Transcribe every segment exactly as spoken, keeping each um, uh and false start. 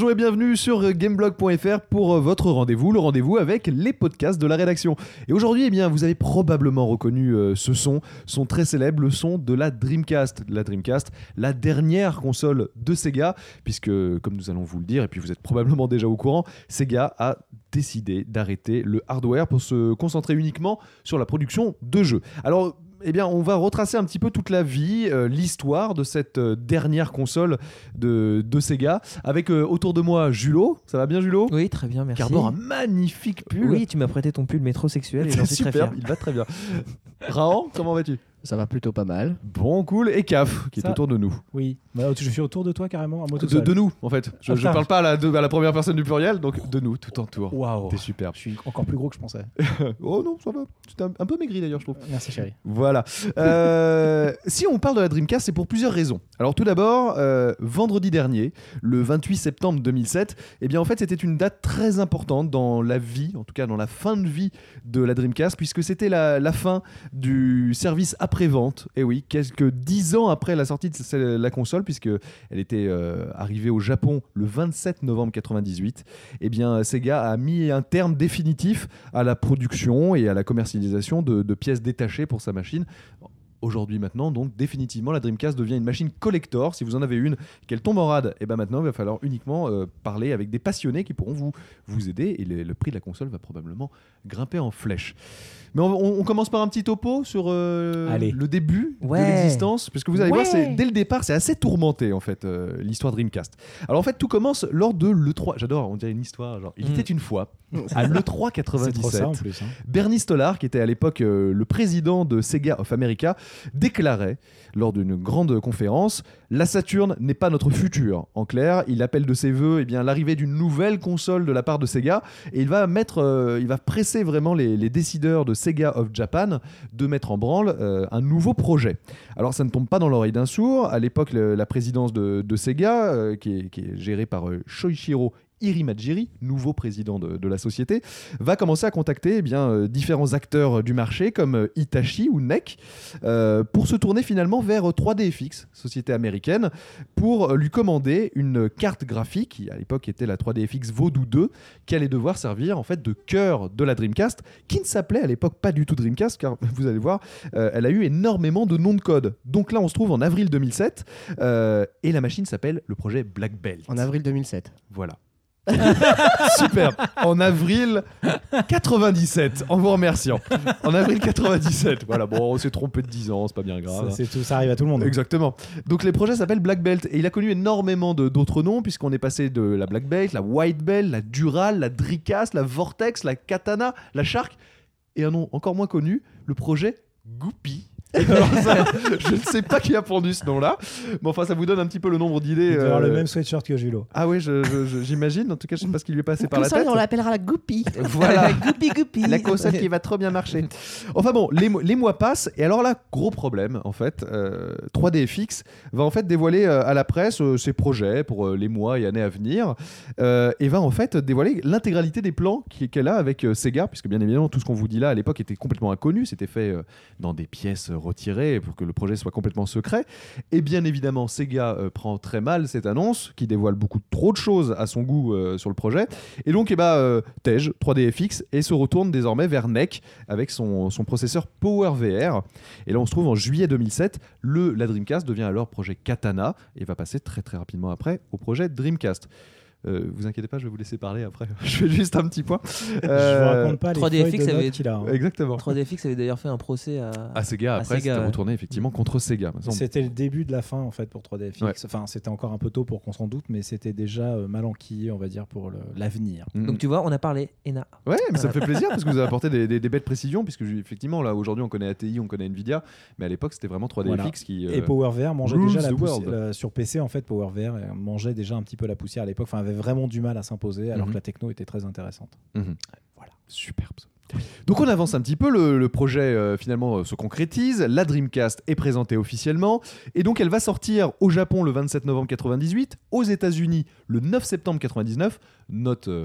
Bonjour et bienvenue sur gameblog point f r pour votre rendez-vous, le rendez-vous avec les podcasts de la rédaction. Et aujourd'hui, eh bien, vous avez probablement reconnu euh, ce son, son très célèbre, le son de la Dreamcast. La Dreamcast, la dernière console de Sega, puisque, comme nous allons vous le dire, et puis vous êtes probablement déjà au courant, Sega a décidé d'arrêter le hardware pour se concentrer uniquement sur la production de jeux. Alors, eh bien, on va retracer un petit peu toute la vie, euh, l'histoire de cette euh, dernière console de, de Sega. Avec euh, autour de moi Julot. Ça va bien, Julot ? Oui, très bien, merci. Qui arbore un magnifique pull. Oui, tu m'as prêté ton pull métrosexuel et j'en suis très fier. Il va très bien. Raon, comment vas-tu ? Ça va plutôt pas mal. Bon, cool. Et Caf, qui Ça, est autour de nous. Oui. Bah, je suis autour de toi carrément, à moi tout De, seul. de nous, en fait. Je, Ah, je parle pas à la, de- à la première personne du pluriel, donc de nous, tout entour. Waouh. T'es superbe. Je suis encore plus gros que je pensais. Oh non, ça va. Tu t'es un, un peu maigri d'ailleurs, je trouve. Merci chérie. Voilà. Euh, si on parle de la Dreamcast, c'est pour plusieurs raisons. Alors tout d'abord, euh, vendredi dernier, le vingt-huit septembre deux mille sept, eh bien en fait c'était une date très importante dans la vie, en tout cas dans la fin de vie de la Dreamcast, puisque c'était la, la fin du service après-vente. Et oui, quelques dix ans après la sortie de la console, puisque elle était euh, arrivée au Japon le vingt-sept novembre quatre-vingt-dix-huit, eh bien Sega a mis un terme définitif à la production et à la commercialisation de, de pièces détachées pour sa machine. Aujourd'hui maintenant, donc définitivement la Dreamcast devient une machine collector. Si vous en avez une, qu'elle tombe en rade, et ben maintenant il va falloir uniquement euh, parler avec des passionnés qui pourront vous, vous aider, et le, le prix de la console va probablement grimper en flèche. Mais on, on, on commence par un petit topo sur euh, le début Ouais. de l'existence, parce que vous allez Ouais. voir, c'est, dès le départ, c'est assez tourmenté en fait, euh, l'histoire Dreamcast. Alors en fait, tout commence lors de l'E trois. J'adore, on dirait une histoire. Genre, il Mm. était une fois à l'E trois C'est trop quatre-vingt-dix-sept. ça en plus. Hein. Bernie Stolar, qui était à l'époque euh, le président de Sega of America, déclarait lors d'une grande conférence « La Saturn n'est pas notre futur ». En clair, il appelle de ses voeux eh bien, l'arrivée d'une nouvelle console de la part de Sega, et il va, mettre, euh, il va presser vraiment les, les décideurs de Sega of Japan de mettre en branle euh, un nouveau projet. Alors ça ne tombe pas dans l'oreille d'un sourd. À l'époque, le- la présidence de, de Sega, euh, qui, est, qui est gérée par euh, Shoichiro Irimajiri, nouveau président de, de la société, va commencer à contacter eh bien, euh, différents acteurs du marché comme euh, Hitachi ou N E C euh, pour se tourner finalement vers euh, trois D F X, société américaine, pour euh, lui commander une carte graphique qui à l'époque était la trois D F X Voodoo deux, qui allait devoir servir en fait de cœur de la Dreamcast, qui ne s'appelait à l'époque pas du tout Dreamcast, car vous allez voir, euh, elle a eu énormément de noms de code. Donc là on se trouve en avril deux mille sept euh, et la machine s'appelle le projet Black Belt. En avril deux mille sept. Voilà. Superbe. En avril quatre-vingt-dix-sept, en vous remerciant. En avril quatre-vingt-dix-sept. Voilà, bon, on s'est trompé de dix ans, c'est pas bien grave. Ça, c'est tout, ça arrive à tout le monde. Exactement. Donc les projets s'appellent Black Belt et il a connu énormément de, d'autres noms puisqu'on est passé de la Black Belt, la White Belt, la Dural, la Dreamcast, la Vortex, la Katana, la Shark et un nom encore moins connu, le projet Goopy. Alors ça, je ne sais pas qui a pondu ce nom-là, mais enfin ça vous donne un petit peu le nombre d'idées. Il doit avoir euh, le même sweatshirt que Julo. Ah oui, je, je- je- j'imagine. En tout cas, je ne sais pas ce qui lui est passé par Comme la ça, tête. on l'appellera la Goopy. Voilà. Goopy Goopy. La console qui va trop bien marcher. Enfin bon, les, mo- les mois passent et alors là, gros problème en fait. euh, trois D F X va en fait dévoiler euh, à la presse euh, ses projets pour euh, les mois et années à venir euh, et va en fait dévoiler l'intégralité des plans qui- qu'elle a avec euh, Sega, puisque bien évidemment tout ce qu'on vous dit là à l'époque était complètement inconnu, c'était fait euh, dans des pièces retirées pour que le projet soit complètement secret. Et bien évidemment, Sega euh, prend très mal cette annonce qui dévoile beaucoup trop de choses à son goût euh, sur le projet. Et donc, eh ben, euh, tège trois D F X et se retourne désormais vers N E C avec son, son processeur PowerVR. Et là, on se trouve en juillet deux mille sept. Le, la Dreamcast devient alors projet Katana et va passer très très rapidement après au projet Dreamcast. Euh, vous inquiétez pas, je vais vous laisser parler après. Je fais juste un petit point. Je Euh, vous raconte pas les trois D F X feuilles de avait- notes qu'il a. hein. Exactement. trois D F X avait d'ailleurs fait un procès à, À Sega, à après, Sega, c'était ouais. retourné effectivement contre Sega. Ça, on- C'était le début de la fin en fait pour trois D F X. Ouais. Enfin, c'était encore un peu tôt pour qu'on s'en doute, mais c'était déjà euh, mal enquillé, on va dire, pour le- l'avenir. Mm. Donc tu vois, on a parlé E N A. Ouais, mais ça me fait plaisir parce que vous avez apporté des, des- des belles précisions, puisque effectivement, là, aujourd'hui, on connaît A T I, on connaît Nvidia, mais à l'époque, c'était vraiment trois D F X Voilà. qui. Et euh, PowerVR mangeait rules déjà la the poussière world. euh, sur P C en fait. PowerVR euh, mangeait déjà un petit peu la poussière à l'époque. Enfin, avait vraiment du mal à s'imposer, alors Mhm. que la techno était très intéressante. mhm. Voilà, superbe. ça. Donc on avance un petit peu, le, le projet euh, finalement euh, se concrétise, la Dreamcast est présentée officiellement, et donc elle va sortir au Japon le vingt-sept novembre quatre-vingt-dix-huit, aux États-Unis le neuf septembre quatre-vingt-dix-neuf, note euh,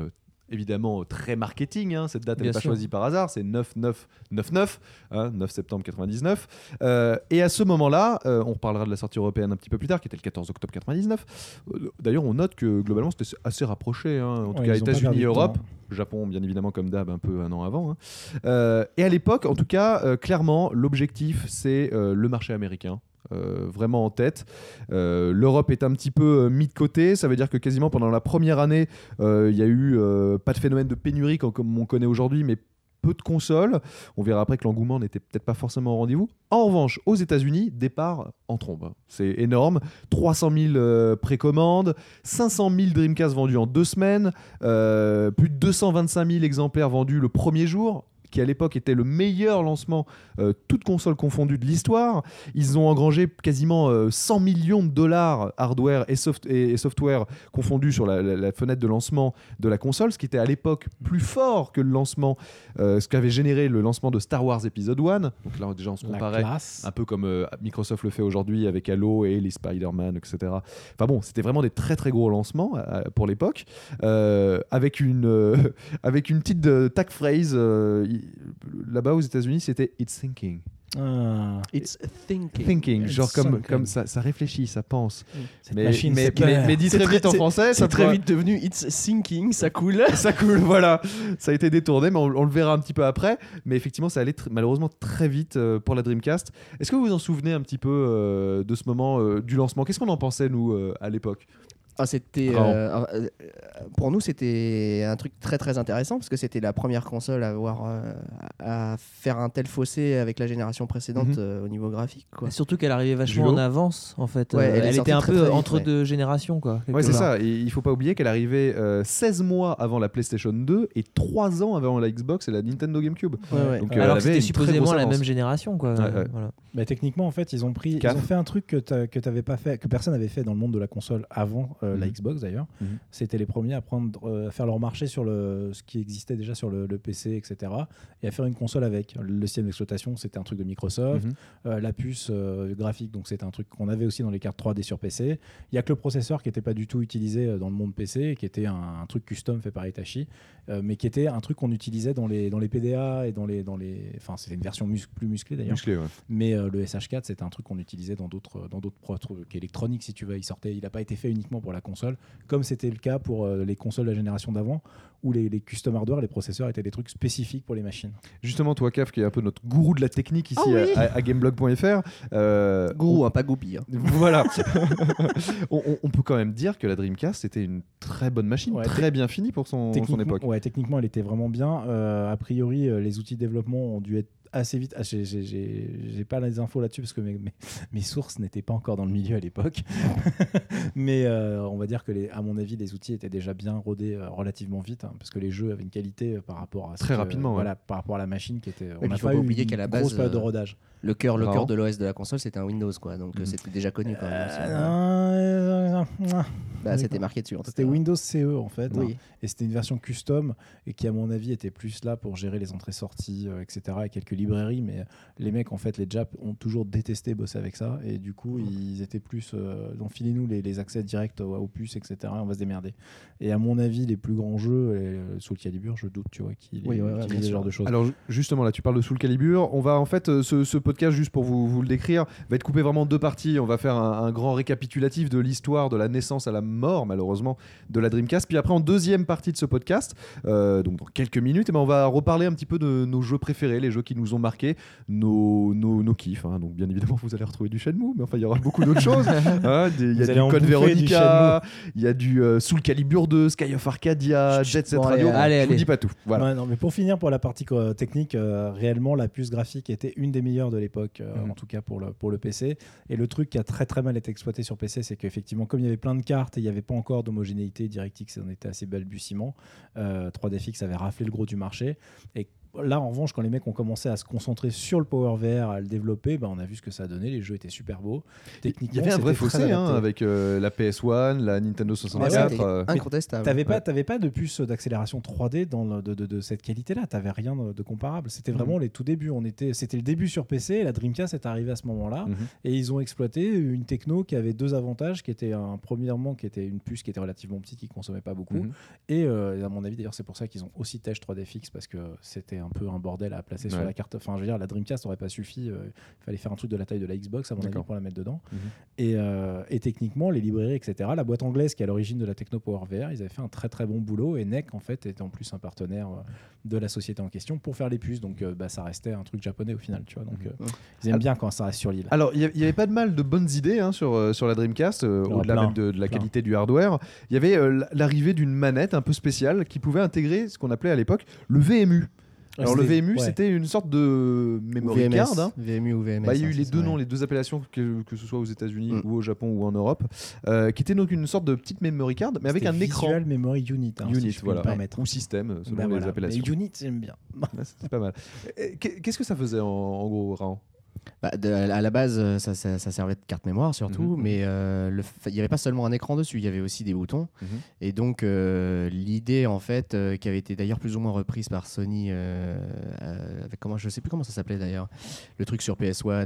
évidemment très marketing, hein, cette date elle n'est Bien pas sûr. choisie par hasard, c'est neuf neuf neuf neuf, hein, neuf septembre quatre-vingt-dix-neuf. Euh, et à ce moment-là, euh, on reparlera de la sortie européenne un petit peu plus tard, qui était le quatorze octobre quatre-vingt-dix-neuf. Euh, d'ailleurs, on note que globalement c'était assez rapproché, hein, en tout Ouais, cas ils ont pas États-Unis perdu et de Europe. temps. Japon, bien évidemment, comme d'hab, un peu un an avant. hein. Euh, et à l'époque, en tout cas, euh, clairement, l'objectif, c'est euh, le marché américain. Euh, vraiment en tête. Euh, L'Europe est un petit peu euh, mis de côté. Ça veut dire que quasiment pendant la première année, euh, il y a eu euh, pas de phénomène de pénurie comme, comme on connaît aujourd'hui, mais peu de consoles. On verra après que l'engouement n'était peut-être pas forcément au rendez-vous. En revanche, aux États-Unis, départ en trombe. C'est énorme. trois cent mille euh, précommandes, cinq cent mille Dreamcast vendus en deux semaines, euh, plus de deux cent vingt-cinq mille exemplaires vendus le premier jour, qui à l'époque était le meilleur lancement, euh, toutes consoles confondues de l'histoire. Ils ont engrangé quasiment euh, cent millions de dollars hardware et, soft- et, et software confondus sur la, la- la fenêtre de lancement de la console, ce qui était à l'époque plus fort que le lancement, euh, ce qu'avait généré le lancement de Star Wars Episode un. Donc là déjà on se La comparait classe. un peu comme euh, Microsoft le fait aujourd'hui avec Halo et les Spider-Man, et cetera. Enfin bon, c'était vraiment des très très gros lancements euh, pour l'époque, euh, avec une euh, avec une petite euh, tag phrase. euh, y- Là-bas aux États-Unis, c'était It's thinking. Ah. It's thinking. Thinking, It's genre comme, thinking. comme ça, ça réfléchit, ça pense. Cette Mais, machine, mais, c'est peur. mais, mais dit C'est très très- vite en c'est- français, ça C'est très pourra- vite devenu It's thinking, ça coule. ça coule, voilà. Ça a été détourné, mais on, on le verra un petit peu après. Mais effectivement, ça allait tr- malheureusement très vite euh, pour la Dreamcast. Est-ce que vous vous en souvenez un petit peu euh, de ce moment euh, du lancement? Qu'est-ce qu'on en pensait, nous, euh, à l'époque? Ah, c'était, Vraiment. euh, euh, pour nous, c'était un truc très très intéressant parce que c'était la première console à, avoir, euh, à faire un tel fossé avec la génération précédente Mhm. euh, au niveau graphique. Quoi. Et surtout qu'elle arrivait vachement Julo en avance, en fait. Ouais, Euh, elle est elle sortie était un très, peu très vite, entre ouais. deux générations, quoi. quelque Ouais, c'est part. ça. Et il faut pas oublier qu'elle arrivait euh, seize mois avant la PlayStation deux et trois ans avant la Xbox et la Nintendo GameCube. Ouais, ouais. Donc, euh, Alors elle que avait c'était une très supposément grosse la avance. même génération, quoi. Ouais, ouais. Voilà. Bah, techniquement, en fait, ils ont pris, ils Caf. ont fait un truc que t'a- que t'avais pas fait, que personne n'avait fait dans le monde de la console avant euh, la Mhm. Xbox d'ailleurs. Mhm. C'était les premiers à prendre, euh, à faire leur marché sur le, ce qui existait déjà sur le, le P C, et cetera. Et à faire une console avec. Le système d'exploitation, c'était un truc de Microsoft. Mhm. Euh, la puce euh, graphique, donc c'était un truc qu'on avait aussi dans les cartes trois D sur P C. Il y a que le processeur qui n'était pas du tout utilisé euh, dans le monde P C, qui était un, un truc custom fait par Hitachi, euh, mais qui était un truc qu'on utilisait dans les, dans les P D A et dans les, dans les, enfin c'était une version mus- plus musclée d'ailleurs. Musclé, ouais. Mais euh, le S H quatre, c'était un truc qu'on utilisait dans d'autres dans d'autres pro- trucs électroniques, si tu veux. Il sortait, il n'a pas été fait uniquement pour la console, comme c'était le cas pour euh, les consoles de la génération d'avant, où les, les custom hardware, les processeurs étaient des trucs spécifiques pour les machines. Justement, toi, Caf, qui est un peu notre gourou de la technique ici Ah oui. à, à gameblog point f r. euh, Gourou, hein, pas goupille. hein. Voilà. on, on- on peut quand même dire que la Dreamcast était une très bonne machine, Ouais, très bien finie pour son, son Techniquement, époque. ouais, techniquement, elle était vraiment bien. Euh, a priori, euh, les outils de développement ont dû être assez vite. Ah, j'ai- j'ai- j'ai j'ai pas les infos là-dessus parce que mes, mes, mes sources n'étaient pas encore dans le milieu à l'époque. Mais euh, on va dire que, les, à mon avis, les outils étaient déjà bien rodés euh, relativement vite, hein, parce que les jeux avaient une qualité euh, par rapport à ce Très que- rapidement, ouais. voilà, par rapport à la machine qui était. puis On n'a il faut pas pas eu oublier une qu'à la grosse base, période de euh, rodage. Le cœur, le Vraiment. cœur de l'O S de la console, c'était un Windows, quoi. Donc euh, Mhm. c'était déjà connu quand même. aussi. Euh, Bah, c'était marqué dessus. En tout C'était cas. Windows C E en fait, Oui. et c'était une version custom et qui à mon avis était plus là pour gérer les entrées-sorties, euh, et cetera, et quelques librairies, mais les mecs en fait, les Japs ont toujours détesté bosser avec ça, et du coup ils étaient plus, euh, donc filez-nous les, les accès directs aux, aux puces, et cetera, on va se démerder. Et à mon avis, les plus grands jeux, euh, Soul Calibur, je doute, tu vois, qu'ils Oui, ouais, ouais, utilisaient bien ce genre sûr. de choses. Alors ju- justement là tu parles de Soul Calibur, on va en fait euh, ce, ce podcast juste pour vous, vous le décrire va être coupé vraiment en deux parties, on va faire un, un grand récapitulatif de l'histoire de la naissance à la mort malheureusement de la Dreamcast, puis après en deuxième partie de ce podcast, euh, donc dans quelques minutes, eh ben, on va reparler un petit peu de nos jeux préférés, les jeux qui nous ont marqués, nos, nos, nos kiffs, hein. Donc bien évidemment vous allez retrouver du Shenmue, mais enfin il y aura beaucoup d'autres choses, hein. Des- il y a Vous allez du en Code bouffer du Veronica, il y a du euh, Soul Calibur deux, Sky of Arcadia, Jet Set Bon, Radio, allez, allez, je vous allez. dis pas tout, voilà. Ouais, non, mais pour finir, pour la partie euh, technique, euh, réellement, la puce graphique était une des meilleures de l'époque, euh, Mhm. en tout cas pour le, pour le P C. Et le truc qui a très très mal été exploité sur P C, c'est qu'effectivement, comme il y avait plein de cartes et il n'y avait pas encore d'homogénéité, DirectX en était assez balbutiement, euh, trois D F X avait raflé le gros du marché. Et Là, en revanche, quand les mecs ont commencé à se concentrer sur le Power V R, à le développer, bah, on a vu ce que ça a donné. Les jeux étaient super beaux. Il y avait un vrai c'était très fossé hein, adapté. avec euh, la P S un, la Nintendo soixante-quatre. c'était euh, incontestable. T'avais pas, Ouais. t'avais pas de puce d'accélération trois D dans le- de, de- de cette qualité-là. T'avais rien de, de comparable. C'était vraiment les tout débuts. On était, c'était le début sur P C. Et la Dreamcast est arrivée à ce moment-là. mhm. Et ils ont exploité une techno qui avait deux avantages, qui était un premièrement qui était une puce qui était relativement petite, qui consommait pas beaucoup. Mhm. Et euh, à mon avis, d'ailleurs, c'est pour ça qu'ils ont aussi tèche trois D F X parce que c'était un peu un bordel à placer sur Ouais. la carte. Enfin, je veux dire, la Dreamcast n'aurait pas suffi. euh, Il fallait faire un truc de la taille de la Xbox à mon avis D'accord. pour la mettre dedans. Mhm. Et, euh, et techniquement, les librairies, et cetera. La boîte anglaise qui est à l'origine de la techno Power V R, ils avaient fait un très très bon boulot. Et N E C en fait était en plus un partenaire euh, de la société en question pour faire les puces. Donc euh, bah, ça restait un truc japonais au final, tu vois. Donc euh, Mhm. ils aiment bien quand ça reste sur l'île. Alors, il y, a- il y avait pas de mal de bonnes idées hein, sur, euh, sur la Dreamcast, euh, Alors, au-delà plein, même de, de la plein. qualité du hardware. Il y avait euh, l'arrivée d'une manette un peu spéciale qui pouvait intégrer ce qu'on appelait à l'époque le V M U. Alors, le V M U, Ouais. c'était une sorte de Ou memory V M S, card. hein. V M U ou V M S. Bah, il y a eu hein, les c'est deux ça, noms, ouais. les deux appellations, que, que ce soit aux États-Unis Mm. ou au Japon ou en Europe, euh, qui était donc une sorte de petite memory card, mais avec C'était un écran. Visual Memory Unit. hein, si Unit, je puis voilà. me permettre. Ou système, selon Ben les voilà. appellations. Mais Unit, j'aime bien. Ouais, C'était pas mal. Et qu'est- Qu'est-ce que ça faisait en, en gros, Raon? Bah, de- à la base, euh, ça, ça- ça servait de carte mémoire surtout, Mhm. mais euh, le fa- il n'y avait pas seulement un écran dessus, il y avait aussi des boutons. Mhm. Et donc, euh, l'idée, en fait, euh, qui avait été d'ailleurs plus ou moins reprise par Sony, euh, euh, avec comment, je sais plus comment ça s'appelait d'ailleurs, le truc sur P S un,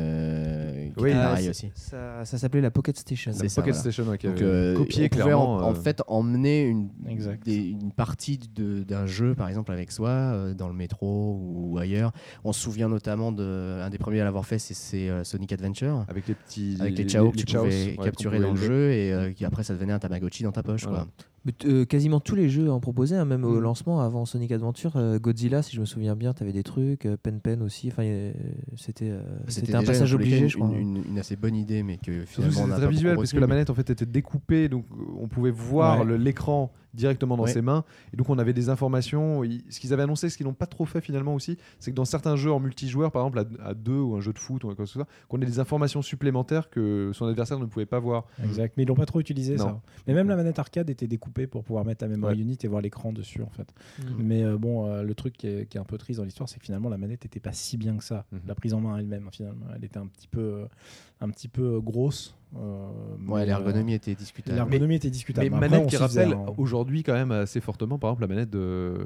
euh, qui Oui, était ah, pareil c'est- aussi. Ça, ça s'appelait la Pocket Station. C'est La ça, Pocket voilà. Station, ouais, qui Donc, avait euh, copié on pouvait clairement. en, en euh, fait emmener une, Exact. des- une partie de- d'un jeu, par exemple, avec soi, euh, dans le métro ou ailleurs. On se souvient notamment d'un des premiers à l'avoir fait, c'est- c'est euh, Sonic Adventure. avec les petits. Avec les Chao que tu Chaos, pouvais ouais, qu'on capturer pouvait dans le élever. jeu et euh, qui après ça devenait un Tamagotchi dans ta poche. Voilà. Quoi. Mais t- euh, quasiment tous les jeux en proposaient, hein, même au Mm. lancement avant Sonic Adventure. euh, Godzilla, si je me souviens bien, t'avais des trucs. euh, Pen Pen aussi. Enfin, euh, c'était euh, c'était un déjà, passage dans tous les cas, obligé, une, je crois. Une, une- une assez bonne idée, mais que Surtout finalement on c'était n'a très pas visuel beaucoup parce que retenu, la mais- manette en fait était découpée, donc euh, on pouvait voir Ouais. le- l'écran directement dans Ouais. ses mains, et donc on avait des informations. Ils- Ce qu'ils avaient annoncé, ce qu'ils n'ont pas trop fait finalement aussi, c'est que dans certains jeux en multijoueur, par exemple à, à deux ou un jeu de foot ou quelque chose comme ça, qu'on ait des informations supplémentaires que son adversaire ne pouvait pas voir. Exact. Mais ils l'ont pas trop utilisé, Non. ça. Mais même la manette arcade était découpée pour pouvoir mettre la memory Ouais. unit et voir l'écran dessus, en fait. Mm. Mais euh, bon, euh, le truc qui est, qui est un peu triste dans l'histoire, c'est que finalement la manette n'était pas si bien que ça. Mhm. La prise en main elle-même, finalement, elle était un petit peu, euh, un petit peu grosse. euh, Ouais, mais, l'ergonomie était euh, discutable. l'ergonomie était discutable. Mais Après, manette on qui s'y faisait, rappelle hein. aujourd'hui quand même assez fortement, par exemple la manette de,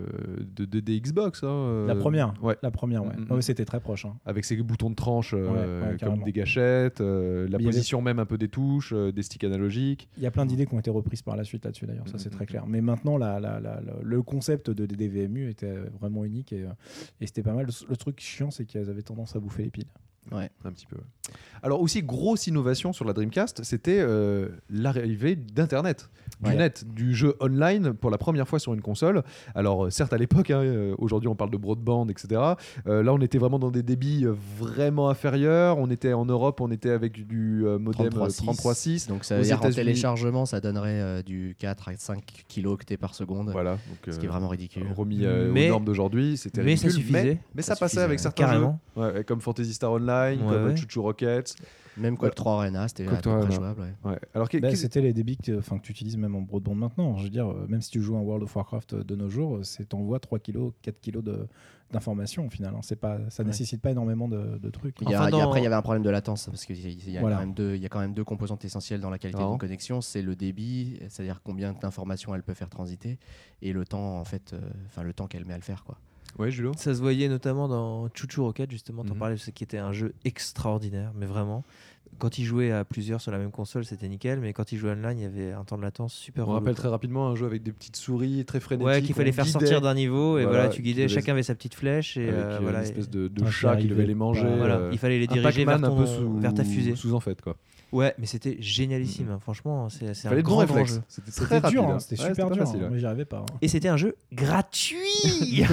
de, de- des Xbox. hein, euh, La première. Ouais. La première, ouais. Mhm. Ouais, c'était très proche. hein. Avec ses boutons de tranche euh, Ouais, ouais, comme carrément. des gâchettes, euh, la Mais il y avait- position même un peu des touches, euh, des sticks analogiques. Il y a plein d'idées qui ont été reprises par la suite là-dessus, d'ailleurs, ça c'est Mhm. très clair. Mais maintenant, la, la- la- la- le concept de, des V M U était vraiment unique et, euh, et c'était pas mal. Le, le truc chiant, c'est qu'elles avaient tendance à bouffer les piles. Ouais. Un petit peu. ouais. Alors aussi, grosse innovation sur la Dreamcast, c'était euh, l'arrivée d'Internet, du Ouais. net, du jeu online pour la première fois sur une console. Alors euh, certes à l'époque, hein, euh, aujourd'hui on parle de broadband, et cetera. Euh, là on était vraiment dans des débits euh, vraiment inférieurs. On était en Europe, on était avec du euh, modem euh, trente-trois six. Donc ça Aux veut dire en États-Unis. téléchargement, ça donnerait euh, du quatre à cinq kiloctets par seconde, Voilà, donc, ce qui est euh, vraiment ridicule. remis euh, Mais- aux normes d'aujourd'hui, c'était mais ça ridicule. suffisait. Mais, mais ça, Ça passait suffisait, avec ouais. certains Carrément. jeux, ouais, comme Fantasy Star Online, Ouais, comme ouais. Choo Choo Rockets. Même Quake trois Arena, c'était à Quake peu trois près Arena. jouable. ouais. Ouais. Alors qu'est- Bah, qu'est-ce- c'était les débits que, enfin, que tu utilises même en broadband maintenant. Je veux dire, euh, même si tu joues à World of Warcraft de nos jours, c'est t'envoies trois kilos, quatre kilos de- d'informations au final. hein. C'est pas, ça Ouais. nécessite pas énormément de, de trucs. Il y a- Enfin, il y a- dans- Après, il y avait un problème de latence parce qu'il y, a- il y a Voilà. quand même deux- il y a quand même deux composantes essentielles dans la qualité Ah. d'une connexion. C'est le débit, c'est-à-dire combien d'informations elle peut faire transiter, et le temps en fait, euh, enfin le temps qu'elle met à le faire, quoi. Ouais, Julo. Ça se voyait notamment dans Choo Choo Rocket, justement, t'en Mhm. parlais, ce qui était un jeu extraordinaire, mais vraiment. Quand ils jouaient à plusieurs sur la même console, c'était nickel, mais quand ils jouaient online, il y avait un temps de latence super On relou, rappelle quoi. très rapidement un jeu avec des petites souris très frénétiques. Ouais, qu'il fallait on faire guidait. sortir d'un niveau, et Voilà, voilà, tu qui guidais, devait- chacun avait sa petite flèche, et avec euh, euh, voilà. une espèce de, de Putain, chat j'y qui devait arrivais les manger. pas. Voilà, euh, il fallait les un diriger vers, Pac-Man ton- un peu sous, vers ta fusée. sous en fait quoi. Ouais, mais c'était génialissime, hein, franchement, c'est c'est Il un fallait de bons grand, grand réflexes. jeu. C'était très C'était rapide. dur, hein, hein. c'était Ouais, super pas dur. facile, hein. hein. Moi, j'y arrivais pas. hein. Et c'était un jeu gratuit.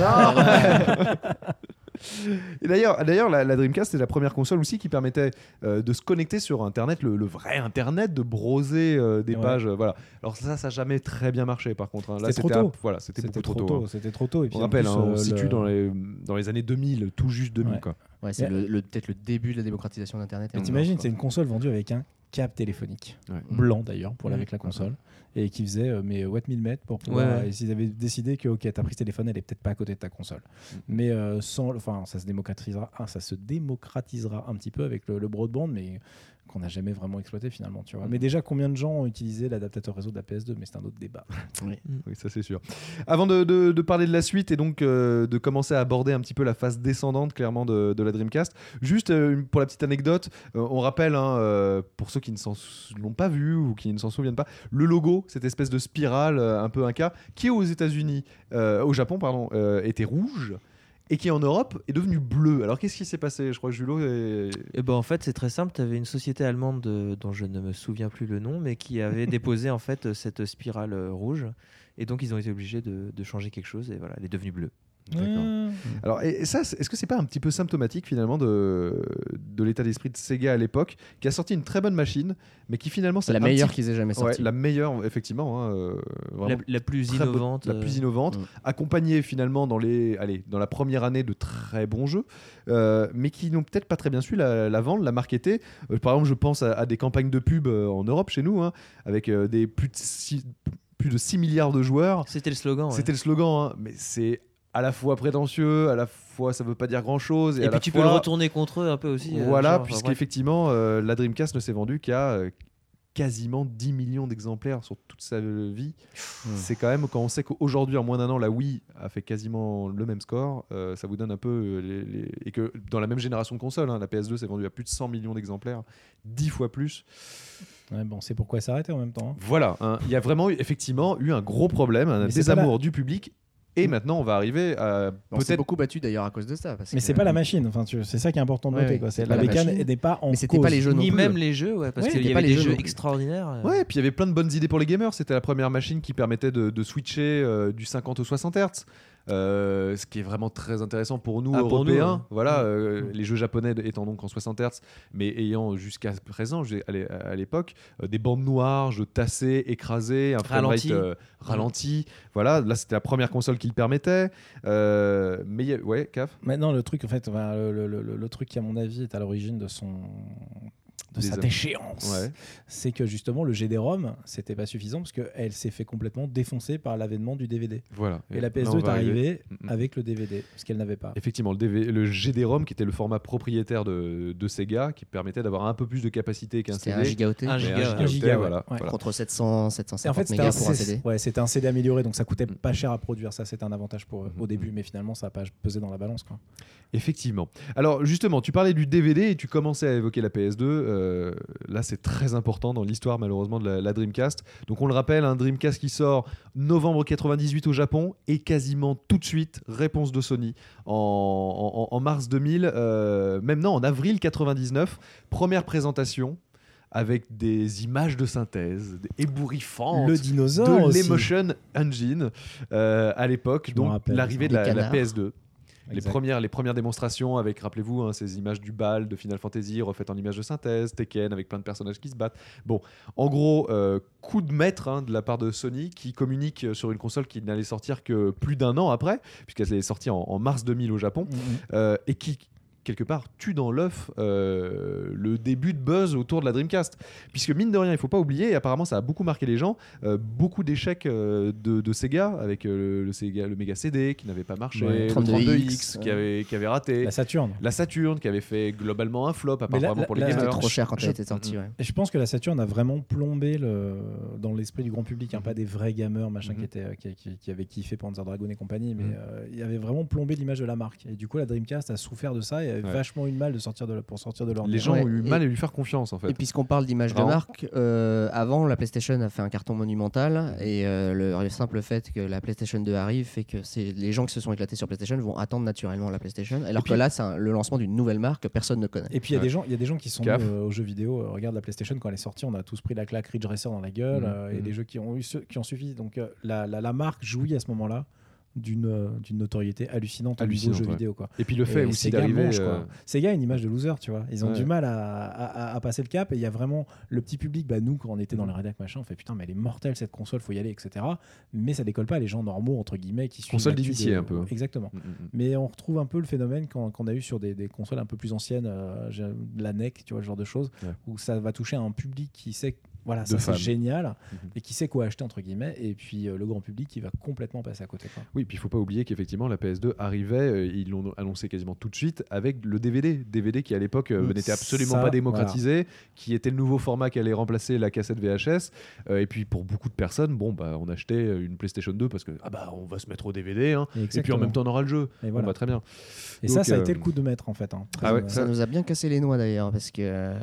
Et d'ailleurs, d'ailleurs, la, la Dreamcast est la première console aussi qui permettait euh, de se connecter sur Internet, le, le vrai Internet, de browser euh, des Ouais. pages. euh, voilà. Alors ça, ça n'a jamais très bien marché par contre. hein. Là, C'était trop un- tôt. Voilà, c'était beaucoup C'était trop trop tôt. tôt. hein. C'était trop tôt. Et puis, On en rappelle, plus, hein, on euh, se situe le- dans les, dans les années deux mille, tout juste deux mille. Ouais. Quoi. Ouais, c'est Mais- le, le- peut-être le début de la démocratisation d'Internet. et Mais on- t'imagines, c'est une console vendue avec un câble téléphonique, Ouais. blanc d'ailleurs, pour aller Mmh. avec la console, et qui faisait euh, mais watt mille mètres pour pouvoir. Ouais. Et s'ils avaient décidé que ok, ta prise téléphone, elle est peut-être pas à côté de ta console, mais euh, sans, enfin, ça se démocratisera, ah, ça se démocratisera un petit peu avec le, le broadband, mais qu'on n'a jamais vraiment exploité finalement, tu vois. Mais déjà, combien de gens ont utilisé l'adaptateur réseau de la P S deux, mais c'est un autre débat. Oui, ça c'est sûr. Avant de, de- de parler de la suite et donc euh, de commencer à aborder un petit peu la phase descendante clairement de, de la Dreamcast, juste euh, une- pour la petite anecdote, euh, on rappelle, hein, euh, pour ceux qui ne s'en sou- l'ont pas vu ou qui ne s'en souviennent pas, le logo, cette espèce de spirale euh, un peu inca, qui aux États-Unis, euh, au Japon pardon, euh, était rouge et qui en Europe est devenu bleu. Alors qu'est-ce qui s'est passé? Je crois que Julot est... Et ben en fait c'est très simple, tu avais une société allemande de- dont je ne me souviens plus le nom, mais qui avait déposé en fait cette spirale euh, rouge, et donc ils ont été obligés de, de changer quelque chose, et voilà, elle est devenue bleue. D'accord. Alors, et, et ça, c'est- est-ce que c'est pas un petit peu symptomatique finalement de, de l'état d'esprit de Sega à l'époque, qui a sorti une très bonne machine, mais qui finalement C'est c'est la un meilleure petit- qu'ils aient jamais Ouais, sortie. la meilleure effectivement, hein, euh, La, vraiment la plus très bonne- innovante. la plus euh, innovante, Mm. accompagnée finalement dans les, allez, dans la première année de très bons jeux, euh, mais qui n'ont peut-être pas très bien su la, la vendre, la marketer. Euh, par exemple, je pense à, à des campagnes de pub euh, en Europe chez nous, hein, avec euh, des plus de six, plus de six milliards de joueurs. C'était le slogan. ouais. C'était le slogan, hein, mais c'est à la fois prétentieux, à la fois ça veut pas dire grand chose, et, Et à puis la tu fois, peux le retourner contre eux un peu aussi. euh, voilà, genre, enfin, puisqu'effectivement euh, la Dreamcast ne s'est vendue qu'à euh, quasiment dix millions d'exemplaires sur toute sa vie. C'est quand même, quand on sait qu'aujourd'hui en moins d'un an la Wii a fait quasiment le même score, euh, ça vous donne un peu euh, les, les- et que dans la même génération de consoles, hein, la P S deux s'est vendue à plus de cent millions d'exemplaires, dix fois plus. Ouais, bon, c'est pourquoi s'arrêter en même temps. hein. Voilà, hein, il y a vraiment eu, effectivement eu un gros problème, un Mais c'est pas désamour du public. Et maintenant, on va arriver à On s'est peut-être. beaucoup battu d'ailleurs à cause de ça. Parce Mais que- c'est pas la machine, enfin, tu- c'est ça qui est important de Ouais, noter. ouais, Quoi. C'est- c'est la pas la bécane machine. n'est pas en Mais c'était cause. pas les jeux non Ni plus. même les jeux, ouais, parce Ouais, qu'il y c'était pas avait les des jeux jeux non plus. extraordinaires. euh. Ouais, puis il y avait plein de bonnes idées pour les gamers. C'était la première machine qui permettait de, de switcher euh, du cinquante au soixante hertz. Euh, ce qui est vraiment très intéressant pour nous Ah, pour nous, Européens. ouais. Voilà, Mm. euh, Mm. les jeux japonais étant donc en soixante hertz, mais ayant jusqu'à présent, j'ai- à l'é- à l'époque, euh, des bandes noires, jeux tassés, écrasés, un framerate Ralenti. euh, ralenti. Voilà, là c'était la première console qui le permettait. Euh, mais il y a- ouais, Caf. Maintenant, le truc, en fait, enfin, le, le- le- le truc qui, à mon avis, est à l'origine de son. de Des sa hommes. déchéance, Ouais. c'est que justement le G D ROM c'était pas suffisant parce qu'elle s'est fait complètement défoncer par l'avènement du D V D. Voilà. Et la Là, P S on deux est va arriver. arrivée Mm, mm. avec le D V D, ce qu'elle n'avait pas. Effectivement, le, D V le G D ROM qui était le format propriétaire de, de Sega, qui permettait d'avoir un peu plus de capacité qu'un C'était C D. un gigaoctet Un Mais giga, un ouais. gigaoctet, Un giga, ouais. voilà, Ouais. voilà. contre sept cents, Et en 750 fait, c'était un, mégas pour un C- C D. ouais, c'était un C D amélioré, donc ça coûtait Mm. pas cher à produire. Ça, c'était un avantage pour eux Mhm. au début, mais finalement, ça n'a pas pesé dans la balance. Quoi. Effectivement. Alors justement, tu parlais du D V D et tu commençais à évoquer la P S deux. Euh, là, c'est très important dans l'histoire malheureusement de la, la Dreamcast. Donc on le rappelle, un Dreamcast qui sort novembre quatre-vingt-dix-huit au Japon et quasiment tout de suite réponse de Sony en, en- en mars deux mille, euh, même non, en avril quatre-vingt-dix-neuf, première présentation avec des images de synthèse, des ébouriffantes. Le dinosaure de aussi. l'Emotion Engine euh, à l'époque, Je me donc rappelle, l'arrivée de des la, la canards. P S deux. Les Exact. premières, les premières démonstrations avec, rappelez-vous, hein, ces images du bal de Final Fantasy refaites en images de synthèse, Tekken avec plein de personnages qui se battent. Bon, en gros, euh, coup de maître hein, de la part de Sony qui communique sur une console qui n'allait sortir que plus d'un an après, puisqu'elle est sortie en, en mars deux mille au Japon, Mhm. euh, et qui quelque part tue dans l'œuf euh, le début de buzz autour de la Dreamcast, puisque mine de rien il faut pas oublier, et apparemment ça a beaucoup marqué les gens, euh, beaucoup d'échecs euh, de, de Sega avec euh, le, Sega, le Mega C D qui n'avait pas marché, Ouais, le trente-deux trente-deux X, X qui ouais. avait, qui avait raté, La Saturn. la Saturn qui avait fait globalement un flop, à part Mais là- vraiment pour les là- C'était gamers. trop cher quand je- elle était sortie. Mm, ouais. Et je pense que la Saturn a vraiment plombé le... dans l'esprit du grand public, hein, Mhm. pas des vrais gamers machin, Mhm. qui, étaient, qui, qui- qui avaient kiffé Panzer Dragoon et compagnie, mais Mhm. euh, il avait vraiment plombé l'image de la marque. Et du coup, la Dreamcast a souffert de ça et avait Ouais. vachement eu de mal de sortir de, pour sortir de leur Les gens Ouais, ont eu et- mal à lui faire confiance en fait. Et puisqu'on parle d'image de Vraiment. marque, euh, avant la PlayStation a fait un carton monumental et euh, le simple fait que la PlayStation deux arrive fait que c'est les gens qui se sont éclatés sur PlayStation vont attendre naturellement la PlayStation. Alors puis- que là, c'est un- le lancement d'une nouvelle marque que personne ne connaît. Et puis il y a Ouais. des gens, il y a des gens qui sont Caf. mis, euh, aux jeux vidéo. euh, regarde la PlayStation quand elle est sortie, on a tous pris la claque Ridge Racer dans la gueule Mhm. euh, et Mhm. les jeux qui ont eu ceux- qui ont suffi. Donc euh, la, la, la marque jouit à ce moment-là d'une euh, d'une notoriété hallucinante au niveau Hallucinante, jeux ouais. vidéo, quoi. Et puis le fait Et aussi Sega d'arriver. mange, euh, quoi. Sega a une image de loser, tu vois. Ils ont Ouais. du mal à, à, à passer le cap. Et il y a vraiment le petit public. Bah, nous, quand on était dans les rédacs, machin, on fait putain, mais elle est mortelle cette console, faut y aller, et cetera. Mais ça décolle pas les gens normaux, entre guillemets, qui suivent. Console l'actu d'initié, de- un peu. Exactement. mm, mm, mm. Mais on retrouve un peu le phénomène qu'on qu'on a eu sur des, des consoles un peu plus anciennes, euh, j'ai- la N E C, tu vois, ce genre de choses, Ouais. où ça va toucher un public qui sait que voilà, De ça c'est fans. génial Mhm. et qui sait quoi acheter, entre guillemets, et puis euh, le grand public qui va complètement passer à côté, quoi. Oui, puis il faut pas oublier qu'effectivement la P S deux arrivait, euh, ils l'ont annoncé quasiment tout de suite avec le D V D, D V D qui à l'époque euh, Mm, n'était absolument ça, pas démocratisé, qui était le nouveau format qui allait remplacer la cassette V H S. Euh, et puis pour beaucoup de personnes, bon bah on achetait une PlayStation deux parce que ah bah on va se mettre au D V D, hein, et puis en Exactement. même temps on aura le jeu. Et Bon, voilà. bah, très bien. Et Donc, ça, ça a euh, été le coup de maître, en fait, hein. Très, Ah ouais, euh, Ça nous a bien cassé les noix d'ailleurs, parce que euh,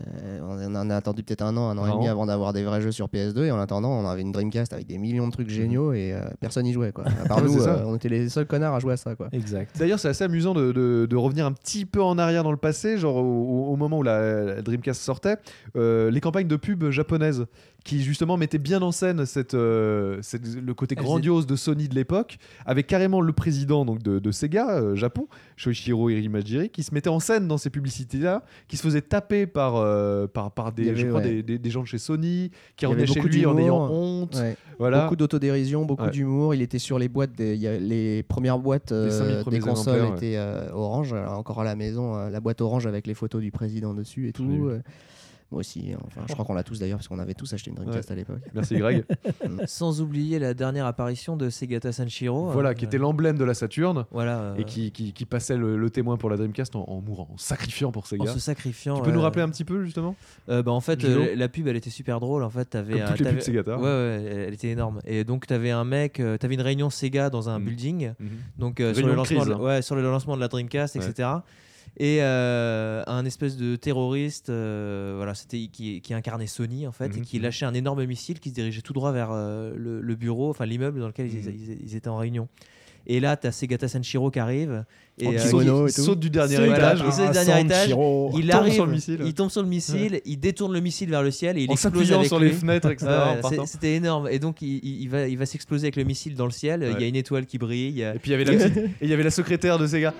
on en a attendu peut-être un an, un an et Vraiment. demi avant d'avoir des vrais jeux sur P S deux, et en attendant, on avait une Dreamcast avec des millions de trucs géniaux et euh, personne n'y jouait, quoi. À part Ouais, nous, c'est ça. euh, on était les seuls connards à jouer à ça, quoi. Exact. D'ailleurs, c'est assez amusant de, de- de revenir un petit peu en arrière dans le passé, genre au, au moment où la, la Dreamcast sortait, euh, les campagnes de pub japonaises qui justement mettaient bien en scène cette, euh, cette- le côté Elles grandiose de Sony de l'époque, avec carrément le président donc, de, de Sega euh, Japon, Shoichiro Irimajiri, qui se mettait en scène dans ces publicités-là, qui se faisait taper par, euh, par, par Il y des, avait, je crois, ouais. des, des- des gens de chez Sony, qui Il y revenaient avait chez beaucoup lui en d'humour. ayant honte. Ouais. Voilà. Beaucoup d'autodérision, beaucoup Ouais. d'humour. Il était sur les boîtes, des, il y a- les premières boîtes euh, Les cinq mille des premiers consoles exemplaires, étaient euh, orange. Alors, encore à la maison, euh, la boîte orange avec les photos du président dessus et Je l'ai tout. vu. euh. Moi aussi, hein. Enfin, je crois qu'on l'a tous d'ailleurs, parce qu'on avait tous acheté une Dreamcast à l'époque. Merci Greg. Sans oublier la dernière apparition de Segata Sanshiro. Voilà, euh, qui était l'emblème de la Saturn. Voilà. euh, Et qui, qui, qui passait le, le témoin pour la Dreamcast en, en mourant, en sacrifiant pour en Sega. se sacrifiant. Tu peux euh, nous rappeler un petit peu justement euh, bah, en fait, Gino euh, la pub, elle était super drôle. En fait, t'avais Comme un- toutes les pubs t'avais- Segata. Ouais, ouais, elle elle était énorme. Et donc, t'avais un mec, euh, t'avais une réunion Sega dans un Mhm. building. Mhm. Donc euh, Réunion sur, le de lancement crise, de, hein. ouais, sur le lancement de la Dreamcast, Ouais. et cetera. Et euh, un espèce de terroriste, euh, voilà, c'était qui, qui incarnait Sony en fait, Mhm. et qui lâchait un énorme missile qui se dirigeait tout droit vers euh, le, le bureau, enfin l'immeuble dans lequel ils, Mhm. ils- ils étaient en réunion. Et là, t'as Segata Sanshiro qui arrive et En euh, kimono qui- et tout. Saute du dernier Voilà, étage. il saute du dernier étage, Sanshiro. il tombe arrive, sur le missile. il tombe sur le missile, il détourne le missile vers le ciel et il en explose s'appuyant avec sur lui. les fenêtres, et cetera. Ouais, en ouais, partant. c'est- c'était énorme. Et donc, il, il- il va, il va s'exploser avec le missile dans le ciel. Il y Ouais. a une étoile qui brille. il y a- Et puis il y avait la petite- et il y avait la secrétaire de Sega.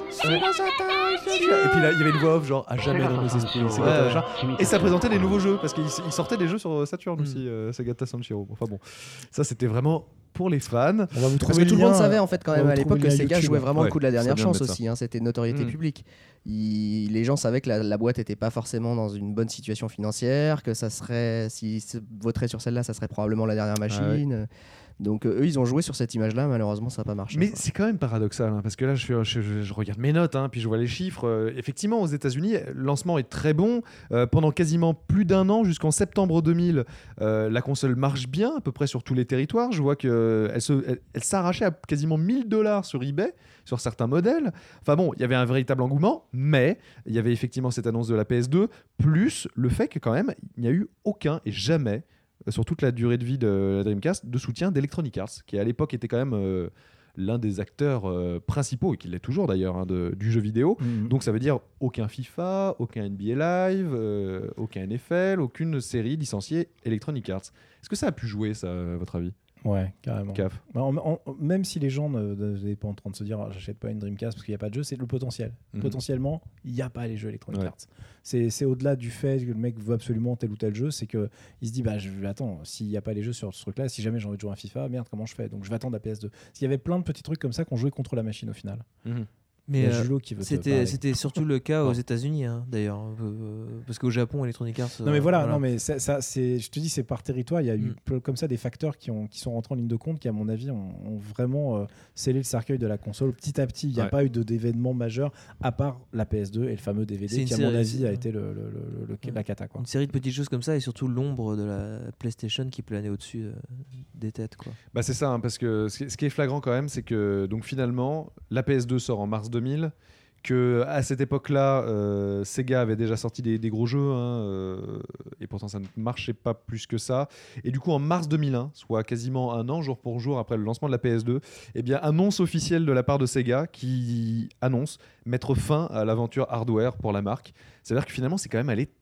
Et puis là, il y avait une voix off genre à jamais dans nos esprits. Sega Ouais, machin. Et ça présentait des nouveaux jeux parce qu'il il sortait des jeux sur Saturn Mm. aussi, euh, Segata Sanshiro. Enfin bon, ça c'était vraiment pour les fans. On va vous Parce trouver que tout le lien, monde savait en fait quand on même va à vous l'époque trouver que le lien Sega YouTube. jouait vraiment Ouais, le coup de la dernière c'est bien de chance mettre aussi, hein. C'était une notoriété Mm. publique. Il- Les gens savaient que la, la boîte n'était pas forcément dans une bonne situation financière, que ça serait, s'ils se voteraient sur celle-là, ça serait probablement la dernière machine. Donc euh, eux, ils ont joué sur cette image-là, malheureusement, ça n'a pas marché. Mais quoi. c'est quand même paradoxal, hein, parce que là, je, suis- je- je- je regarde mes notes, hein, puis je vois les chiffres. Euh, effectivement, aux États-Unis, le lancement est très bon. Euh, pendant quasiment plus d'un an, jusqu'en septembre deux mille, euh, la console marche bien, à peu près sur tous les territoires. Je vois qu'elle se, elle, elle s'arrachait à quasiment mille dollars sur eBay, sur certains modèles. Enfin bon, il y avait un véritable engouement, mais il y avait effectivement cette annonce de la P S deux, plus le fait que quand même, il n'y a eu aucun et jamais, euh, sur toute la durée de vie de la Dreamcast, de soutien d'Electronic Arts, qui à l'époque était quand même euh, l'un des acteurs euh, principaux, et qui l'est toujours d'ailleurs, hein, de- du jeu vidéo. Mhm. Donc ça veut dire aucun FIFA, aucun N B A Live, euh, aucun N F L, aucune série licenciée Electronic Arts. Est-ce que ça a pu jouer, ça, à votre avis, Ouais, carrément. C A F? Bah, en- en- même si les gens ne n'étaient pas en train de se dire ah, j'achète pas une Dreamcast parce qu'il n'y a pas de jeu, c'est le potentiel. Mhm. Potentiellement, il n'y a pas les jeux Electronic Ouais. Arts. C'est c'est au-delà du fait que le mec veut absolument tel ou tel jeu, c'est qu'il se dit bah, je, attends, s'il n'y a pas les jeux sur ce truc-là, si jamais j'ai envie de jouer à un FIFA, merde, comment je fais? Donc je vais attendre la P S deux. Parce qu'il y avait plein de petits trucs comme ça qu'on jouait contre la machine au final. Il Mais y a euh, Julo qui veut te c'était parler. c'était surtout le cas aux Pardon. États-Unis, hein, d'ailleurs, euh, parce qu'au Japon, Electronic Arts. Non mais euh, voilà, non mais ça, ça, c'est, je te dis c'est par territoire. Il y a eu Mm. peu- comme ça des facteurs qui ont qui sont rentrés en ligne de compte qui à mon avis ont, ont vraiment euh, scellé le cercueil de la console petit à petit. Il n'y a Ouais. pas eu de d'événement majeur à part la P S deux et le fameux D V C'est D une qui à mon série- avis a c'est- été le, le- le- le- Ouais. la cata quoi. Une série de petites choses comme ça et surtout l'ombre de la PlayStation qui planait au-dessus euh, des têtes, quoi. Bah c'est ça, hein, parce que ce qui- ce qui est flagrant quand même, c'est que donc finalement, la P S deux sort en mars deux mille, que à cette époque-là, euh, Sega avait déjà sorti des, des gros jeux, hein, euh, et pourtant ça ne marchait pas plus que ça. Et du coup, en mars deux mille un, soit quasiment un an, jour pour jour après le lancement de la P S deux, eh bien, annonce officielle de la part de Sega qui annonce mettre fin à l'aventure hardware pour la marque. C'est-à-dire que finalement, c'est quand même allé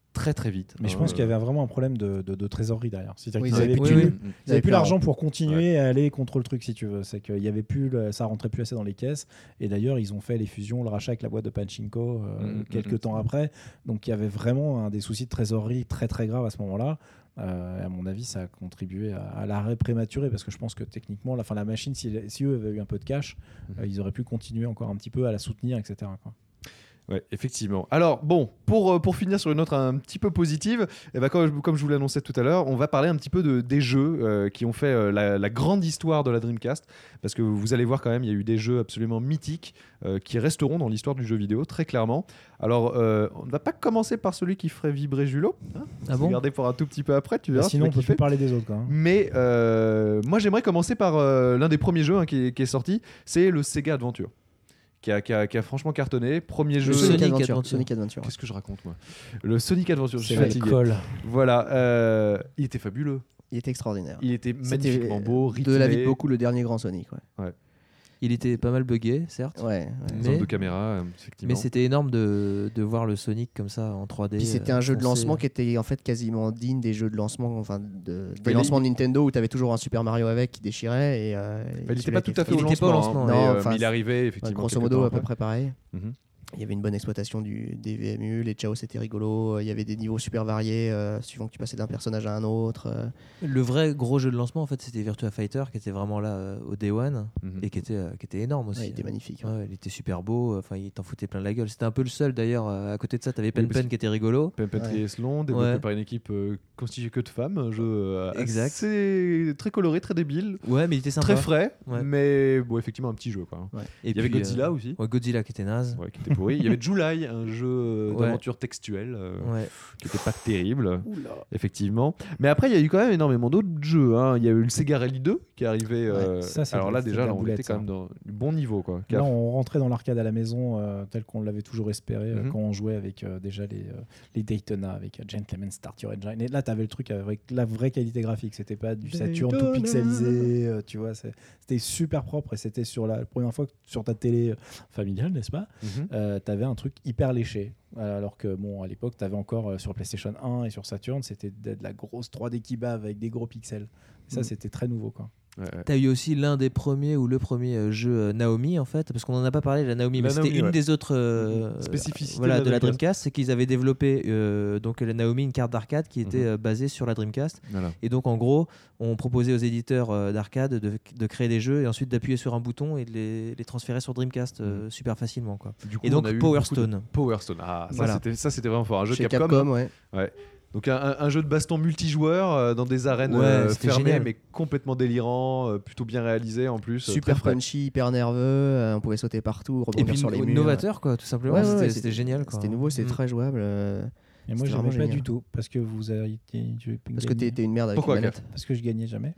très très vite. Mais je pense qu'il y avait vraiment un problème de, de, de trésorerie derrière. C'est-à-dire Oui, qu'ils ils avaient avaient plus, plus- ils Ils avaient avaient plus plus l'argent pour continuer à aller contre le truc, si tu veux. C'est qu'il y avait plus, le- ça rentrait plus assez dans les caisses. Et d'ailleurs, ils ont fait les fusions, le rachat avec la boîte de Pachinko euh, Mhm, quelques mhm. temps après. Donc il y avait vraiment hein, des soucis de trésorerie très très graves à ce moment-là. Euh, à mon avis, ça a contribué à, à l'arrêt prématuré parce que je pense que techniquement, la, fin, la machine, si, si eux avaient eu un peu de cash, Mhm. euh, ils auraient pu continuer encore un petit peu à la soutenir, et cetera quoi. Ouais, effectivement. Alors, bon, pour, euh, pour finir sur une note un petit peu positive, eh ben, comme, je, comme je vous l'annonçais tout à l'heure, on va parler un petit peu de, des jeux euh, qui ont fait euh, la, la grande histoire de la Dreamcast. Parce que vous allez voir quand même, il y a eu des jeux absolument mythiques euh, qui resteront dans l'histoire du jeu vidéo, très clairement. Alors, euh, on ne va pas commencer par celui qui ferait vibrer Julo. Hein, Ah bon ? Regardez pour un tout petit peu après, tu Bah, verras. sinon, on tu peut vas plus kiffer. parler des autres. Quoi, hein. Mais euh, moi, j'aimerais commencer par euh, l'un des premiers jeux hein, qui, est, qui est sorti. C'est le Sega Adventure. Qui a, qui, a, qui a franchement cartonné. Premier jeu. Le Sonic, Sonic Adventure. Adventure. Sonic Adventure. Qu'est-ce que je raconte moi ? Le Sonic Adventure, je suis C'est fatigué. l'alcool. Voilà, euh, il était fabuleux. Il était extraordinaire. Il était C'était, magnifiquement beau, rythmé. De l'avis de beaucoup, le dernier grand Sonic. Ouais. Il était pas mal buggé, certes. Ouais, ouais. Zone Mais, de caméra, euh, effectivement. mais c'était énorme de, de voir le Sonic comme ça en trois D. Puis c'était euh, un jeu de foncer. lancement qui était en fait quasiment digne des jeux de lancement, enfin de, des il- lancements de Nintendo où tu avais toujours un Super Mario avec qui déchirait. Et, euh, Enfin, il celui-là n'était pas qui tout à fait Il au était pas au lancement, lancement, hein, mais, non, euh, enfin, mais il arrivait Ouais, effectivement. grosso quelques modo temps à peu après. près pareil. Mhm. Il y avait une bonne exploitation du, des V M U, les chaos c'était rigolo, il y avait des niveaux super variés euh, suivant que tu passais d'un personnage à un autre. euh. Le vrai gros jeu de lancement, en fait, c'était Virtua Fighter qui était vraiment là euh, au Day One Mhm. et qui était, euh, qui était énorme aussi. Ouais, il était magnifique. Ouais, il était super beau, enfin il t'en foutait plein la gueule. C'était un peu le seul d'ailleurs. euh, À côté de ça, t'avais Pen parce Pen qui était rigolo. Pen Pen Ouais. Triathlon, développé Ouais. par une équipe euh, constituée que de femmes, un jeu euh, Exact. assez très coloré, très débile, Ouais, mais il était sympa. très frais, Ouais. mais bon, effectivement un petit jeu quoi. Et Il y avait puis, Godzilla euh, aussi, Ouais, Godzilla qui était naze. ouais, qui était pourri. Il y avait July, un jeu euh, Ouais. d'aventure textuelle euh, Ouais. qui était pas terrible. Effectivement. Mais après, il y a eu quand même énormément d'autres jeux. hein. Il y a eu le Sega Rally deux qui est arrivé. euh, ça, c'est alors de- là, c'est déjà, de la là, on boulette, était quand ça. même dans du bon niveau. Quoi. Là, on rentrait dans l'arcade à la maison euh, tel qu'on l'avait toujours espéré euh, Mhm. quand on jouait avec euh, déjà les, euh, les Daytona, avec euh, Gentleman Start Your Engine. Et là, tu avais le truc avec la vraie qualité graphique. C'était pas du Saturn tout Daytona. pixelisé. euh, tu vois, c'est- c'était super propre et c'était sur la première fois que sur ta télé euh, familiale, n'est-ce pas Mhm. euh, tu avais un truc hyper léché. Alors que, bon, à l'époque, tu avais encore euh, sur PlayStation un et sur Saturn, c'était de, de la grosse trois D qui bat avec des gros pixels. Et ça, Mhm. c'était très nouveau, quoi. Ouais, ouais. T'as eu aussi l'un des premiers ou le premier euh, jeu euh, Naomi en fait, parce qu'on en a pas parlé la Naomi, La mais c'était Naomi, une ouais. des autres euh, Spécificités voilà, de de la la Dreamcast. Dreamcast, c'est qu'ils avaient développé euh, donc la Naomi, une carte d'arcade qui était Mhm. euh, basée sur la Dreamcast. Voilà. Et donc en gros, on proposait aux éditeurs euh, d'arcade de, de créer des jeux et ensuite d'appuyer sur un bouton et de les, les transférer sur Dreamcast euh, super facilement quoi. Du coup, Et donc on a eu Power beaucoup de- Stone. Power Stone. Ah, ça, Voilà. c'était, ça, c'était vraiment fort. Un jeu Chez Capcom. Capcom, ouais. Donc un, un- un jeu de baston multijoueur euh, dans des arènes Ouais, euh, c'était fermées génial. mais complètement délirant, euh, plutôt bien réalisé en plus. euh, Super très frais. punchy, hyper nerveux, euh, on pouvait sauter partout, Et rebondir puis sur les no- murs. novateur quoi, tout simplement. Ouais, ouais, c'était, ouais, c'était génial quoi. C'était nouveau, c'était Mm. très jouable. euh, Et moi, C'était j'aimais vraiment pas génial. du tout parce que vous avez je- Parce que t'es t'es une merde avec Pourquoi, une manette. parce que je gagnais jamais.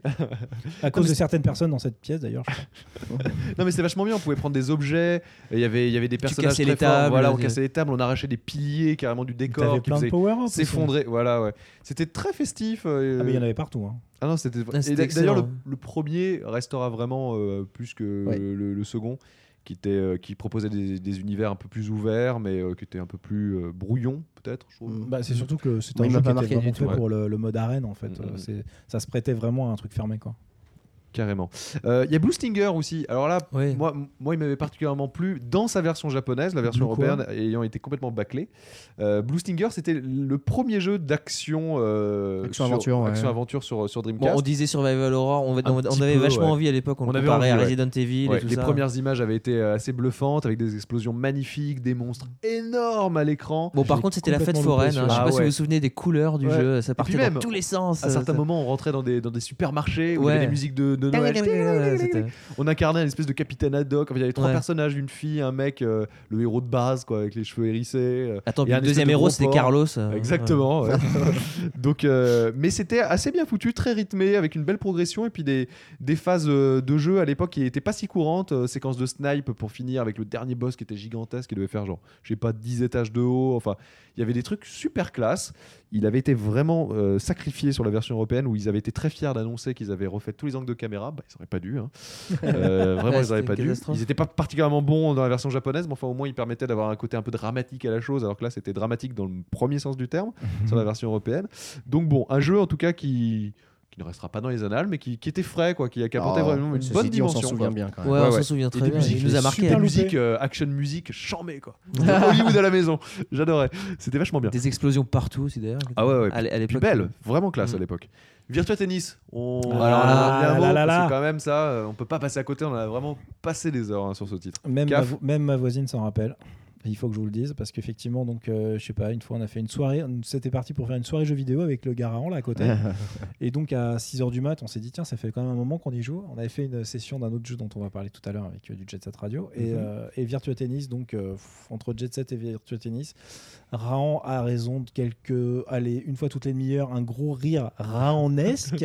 À cause de certaines personnes dans cette pièce, d'ailleurs. je crois. Non mais c'était vachement bien, on pouvait prendre des objets, et il y avait il y avait des personnages cassais très les forts, tables, voilà, on des- cassait les tables, on arrachait des piliers carrément du décor T'avais qui plein de faisait power-ups. aussi. s'effondrer, voilà ouais. C'était très festif. euh, Ah, mais il y en avait partout. Hein. Ah non, c'était Ah, et c'était d'a- d'ailleurs le, excellent. le premier restera vraiment euh, plus que Ouais. le, le second qui était euh, qui proposait des, des univers un peu plus ouverts mais euh, qui était un peu plus euh, brouillon peut-être, je trouve. Mm. Bah, c'est surtout que c'était Moi, un il jeu m'a qui pas était marqué vraiment du fait tout, ouais. pour le, le mode arène en fait. Mm, Euh, mm. c'est- ça se prêtait vraiment à un truc fermé quoi. Carrément. Euh, Il y a Blue Stinger aussi. Alors là, Oui. moi, moi, il m'avait particulièrement plu dans sa version japonaise, la version Blue quoi européenne ayant été complètement bâclée. Euh, Blue Stinger, c'était le premier jeu d'action euh, Action sur, aventure, ouais. action aventure sur, sur Bon, Dreamcast. on disait Survival Horror, on, on- on petit avait peu, vachement ouais. envie à l'époque, on, On le avait comparait envie, à ouais. Resident Evil Ouais, et tout les ça. premières images avaient été euh, assez bluffantes avec des explosions magnifiques, des monstres énormes à l'écran. Bon, par J'ai contre, c'était la fête complètement loupé foraine. hein. Je sais celui-là. pas Ah si ouais. vous vous souvenez des couleurs du Ouais. jeu, ça partait même, dans tous les sens. À certains ça- moments, on rentrait dans des, dans des supermarchés où il y Ouais. avait des musiques de, de Noël. Ouais, c'était- On incarnait un espèce de capitaine Haddock. Enfin, il y avait trois Ouais. personnages, une fille, un mec, euh, le héros de base, quoi, avec les cheveux hérissés. euh, Attends, et puis un le deuxième espèce de héros, gros c'était porc. Carlos. euh, Exactement. ouais. Donc, euh, mais c'était assez bien foutu, très rythmé, avec une belle progression et puis des, des phases euh, de jeu à l'époque qui n'étaient pas si courantes. euh, séquence de snipe pour finir avec le dernier boss qui était gigantesque, qui devait faire genre, je sais pas, dix étages de haut. Enfin, il y avait des trucs super classe. Il avait été vraiment euh, sacrifié sur la version européenne où ils avaient été très fiers d'annoncer qu'ils avaient refait tous les angles de caméra caméra, bah, ils n'auraient pas dû. Hein. Euh, vraiment, Ouais, ils n'auraient pas dû. catastrophe. Ils n'étaient pas particulièrement bons dans la version japonaise, mais enfin, au moins, ils permettaient d'avoir un côté un peu dramatique à la chose, alors que là, c'était dramatique dans le premier sens du terme, sur la version européenne. Donc, bon, un jeu en tout cas qui. qui ne restera pas dans les annales, mais qui, qui était frais, quoi, qui, qui apportait Oh, vraiment une ceci bonne dit, dimension. on s'en souvient quoi. bien quand Ouais, même. on ouais. s'en souvient Et très des bien. musiques, Il nous a marqué. Des Super loupé. musiques, euh, action musique, chambé, quoi. Hollywood à la maison. J'adorais. C'était vachement bien. Des explosions partout aussi d'ailleurs. Ah ouais, ouais. À l'- à Puis l'époque. belle, vraiment classe Mm. à l'époque. Virtua Tennis, on... Ah, alors là, on a un là, mot, là, là, parce là. que quand même ça, euh, on peut pas passer à côté, on a vraiment passé des heures hein, sur ce titre. Même, ma, Caf. vo- même ma voisine s'en rappelle. Il faut que je vous le dise parce qu'effectivement, donc, euh, je sais pas, une fois on a fait une soirée, on- c'était parti pour faire une soirée jeux vidéo avec le Garahan là à côté. Et donc à six heures du mat, on s'est dit tiens, ça fait quand même un moment qu'on y joue. On avait fait une session d'un autre jeu dont on va parler tout à l'heure avec euh, du Jet Set Radio et, Mhm. euh, et Virtua Tennis. Donc euh, pff, entre Jet Set et Virtua Tennis, Rahan a raison de quelques, allez, une fois toutes les demi-heures, un gros rire Rahanesque,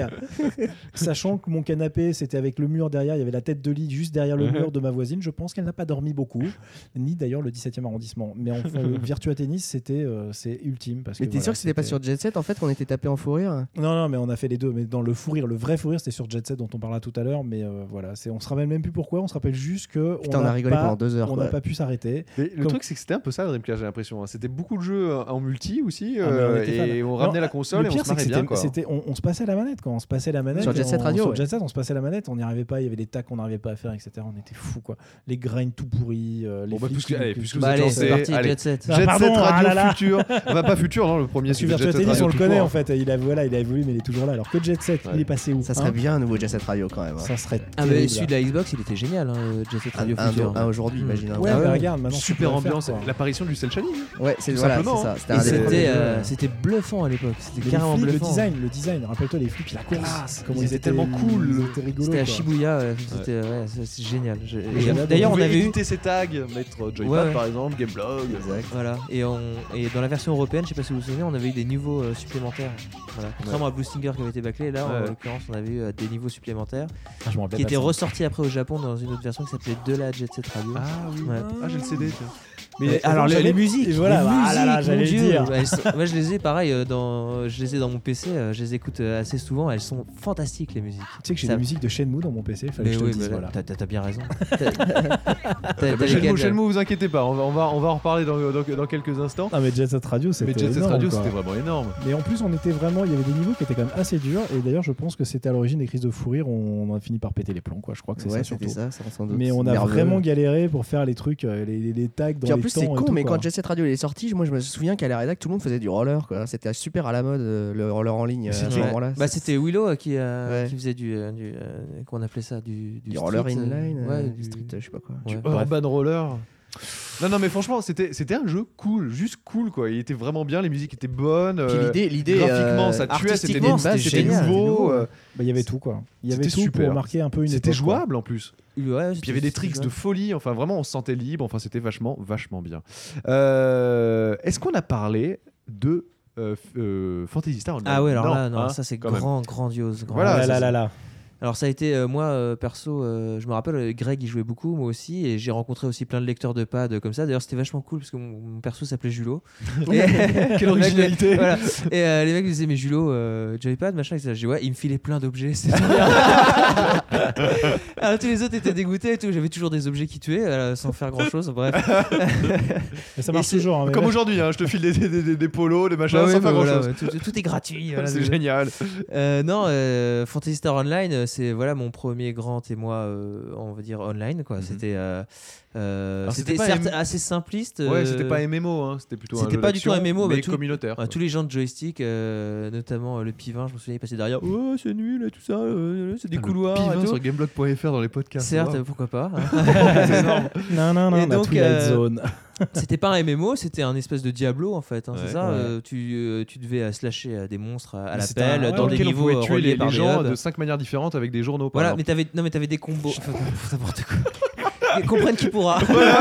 sachant que mon canapé c'était avec le mur derrière, il y avait la tête de lit juste derrière le Mhm. mur de ma voisine. Je pense qu'elle n'a pas dormi beaucoup, ni d'ailleurs le dix-septième arrondissement. Mais enfin, le Virtua Tennis, c'était euh, c'est ultime parce Mais que t'es voilà, sûr que c'était pas c'était- sur Jet Set en fait qu'on était tapé en fou rire? Non, non, mais on a fait les deux. Mais dans le fou rire, le vrai fou rire, c'était sur Jet Set dont on parlera tout à l'heure. Mais euh, voilà, c'est, on se rappelle même plus pourquoi. On se rappelle juste que Putain, on n'a a rigolé pas- pendant deux heures. On quoi. n'a pas pu s'arrêter. Mais le Comme- truc, c'est que c'était un peu ça, le Dreamcast, j'ai l'impression. hein. C'était beaucoup de jeux euh, en multi aussi, Ah, mais on euh, était et fan. on ramenait Non, la console le et on pire, se c'est que marrait bien. c'était, Quoi. c'était- on, on se passait la manette quand on se passait la manette. Sur Jet Set on- Radio, Sur ouais. Jet Set, on se passait la manette, on n'y arrivait pas. Il y avait des tacs qu'on n'arrivait pas à faire, et cetera. On était fous, quoi. Les grinds tout pourris. euh, les Bon, bah, flics puisque- qui- allez, qui- puisque qui- vous Bah êtes allez, lancé, c'est parti, allez. Jet Set. Ah, Jet pardon, Set ah Radio là là. Futur. Enfin, pas Futur, non, le premier Parce que c'était Virtua Jet Set Tennis, Radio on le tout connaît court. en fait. Il a, voilà, il a évolué, mais il est toujours là. Alors que Jet Set, Ouais. il est passé où Ça serait hein bien un nouveau Jet Set Radio quand même. hein. Ça serait Ah mais terrible. celui de la Xbox, il était génial, hein, le Jet Set Un, Radio un- Future. un aujourd'hui, Mm. imagine. un Ouais, vrai. mais ouais. regarde, maintenant. Super tu peux le ambiance, faire, quoi. l'apparition du cel shading. Ouais, c'est Tout voilà, simplement, c'est ça. hein. C'était Et un des c'était, premiers euh, jeux. c'était bluffant à l'époque. C'était Les carrément flics, le bluffant. design, le design, rappelle-toi les flics, la classe. comment Ils étaient tellement cool. ils étaient rigolos, C'était à quoi. Shibuya, ouais, c'était ouais, c'est c'est génial. Je- et j'avais D'ailleurs, on pouvait avait eu éditer ses tags, mettre euh, Joypad Ouais, ouais. par exemple, Gameblog. Exact. voilà, et, on, et dans la version européenne, je sais pas si vous vous souvenez, on avait eu des niveaux euh, supplémentaires. Voilà. Contrairement à Blue Stinger qui avait été bâclé, là Ouais. en l'occurrence, on avait eu euh, des niveaux supplémentaires Ah, je me rappelle qui pas étaient ça. ressortis après au Japon dans une autre version qui s'appelait De la Jet Set Radio. Ah oui. Ouais. Ah, j'ai le C D. tiens. Mais alors les, j'allais- les musiques, et voilà, les ah là là, musiques, j'allais mon le Dieu, dire. elles sont- moi je les ai pareil euh, dans, je les ai dans mon P C, euh, je les écoute euh, assez souvent, elles sont fantastiques les musiques. Tu sais que j'ai Ça- des musiques de Shenmue dans mon P C, fallait Mais que je te oui, le dise. mais là, Voilà. t'as- t'as t'as bien raison. T'as- t'as- Ah t'as bah, lesquelles, Shenmue, là Shenmue, vous inquiétez pas, on va, on va, on va en reparler dans, dans, dans quelques instants. Ah mais Jet Set Radio, c'était Mais Jet Set énorme, Radio, quoi. c'était vraiment énorme. Mais en plus, on était vraiment, il y avait des niveaux qui étaient quand même assez durs. Et d'ailleurs, je pense que c'était à l'origine des crises de fou rire. On a fini par péter les plombs, quoi. Je crois que c'est Ouais, ça c'était surtout. ça, ça sans doute. Mais on a Nerveux. vraiment galéré pour faire les trucs, euh, les, les, les tags dans Puis en les plus temps c'est et con, tout, mais quoi. quand Jet Set Radio il est sorti, moi je me souviens qu'à la rédac tout le monde faisait du roller, quoi. C'était super à la mode euh, le roller en ligne euh, à ce Ouais. moment-là. Bah c'était Willow euh, qui, euh, Ouais. qui faisait du, euh, du euh, qu'on appelait ça du, du roller street, euh, inline, ouais, euh, du street, euh, je sais pas quoi. ouais. Urban Roller. Non, non, mais franchement, c'était c'était un jeu cool, juste cool quoi. Il était vraiment bien, les musiques étaient bonnes. Puis euh, l'idée, l'idée graphiquement, euh, ça tuait, c'était artistiquement, des bases, c'était c'était génial, nouveau. c'était nouveau, euh, Bah, il y avait tout, quoi. Il y avait C'était tout super. pour marquer un peu une C'était époque, quoi. jouable en plus. Ouais, Puis il y avait des tricks de folie, enfin vraiment on se sentait libre, enfin c'était vachement, vachement bien. Euh, Est-ce qu'on a parlé de euh, f- euh, Fantasy Star Online? Ah ouais, alors Non, là, non, hein, ça c'est quand même. grand, grandiose. grand. Voilà, Ah ça, là c'est- là là. Alors ça a été euh, moi euh, perso, euh, je me rappelle euh, Greg il jouait beaucoup, moi aussi, et j'ai rencontré aussi plein de lecteurs de pad euh, comme ça. D'ailleurs c'était vachement cool parce que mon, mon perso s'appelait Julot. Et- Quelle originalité. Voilà. Et euh, les mecs me disaient mais Julot, euh, Joypad machin, et ça. Je dis ouais, il me filait plein d'objets, c'était trop bien. Alors tous les autres étaient dégoûtés et tout. J'avais toujours des objets qui tuaient euh, sans faire grand chose. Bref. Mais ça Et marche c'est- toujours. hein, mais Comme là- aujourd'hui, hein, je te file des, des, des, des polos, des machins, Bah ouais, sans bah faire grand voilà, chose. ouais, tout, tout est gratuit. voilà, C'est désolé. génial. Euh, non, euh, Fantasy Star Online, euh, c'est voilà mon premier grand émoi, euh, on va dire online quoi. Mhm. C'était, euh, euh, Alors, c'était c'était pas certes M- assez simpliste. Ouais, euh, c'était pas M M O, hein, c'était plutôt un c'était jeu pas du tout un d'action, M M O, mais bah, tout- communautaire. ouais, quoi. tous les gens de joystick, euh, notamment euh, le Pivin, je me souviens, il passait derrière. Oh, c'est nul et tout ça, euh, c'est des Le couloirs. Pivin et tout. sur gameblog point f r dans les podcasts. Certes, wow. pourquoi pas. C'est énorme. Non, non, non, Et on a donc, Twilight euh, Zone. C'était pas un M M O, c'était un espèce de Diablo en fait. Hein, Ouais. c'est ça. Ouais. euh, tu, euh, tu devais euh, slasher euh, des monstres à, à Mais c'était l'appel un- dans ouais, des Auquel on niveaux pouvait euh, tuer reliés les, par les des gens hubs. de cinq manières différentes avec des journaux. Par Voilà, exemple. mais t'avais non mais t'avais des combos. Enfin, n'importe quoi. comprenne qui pourra.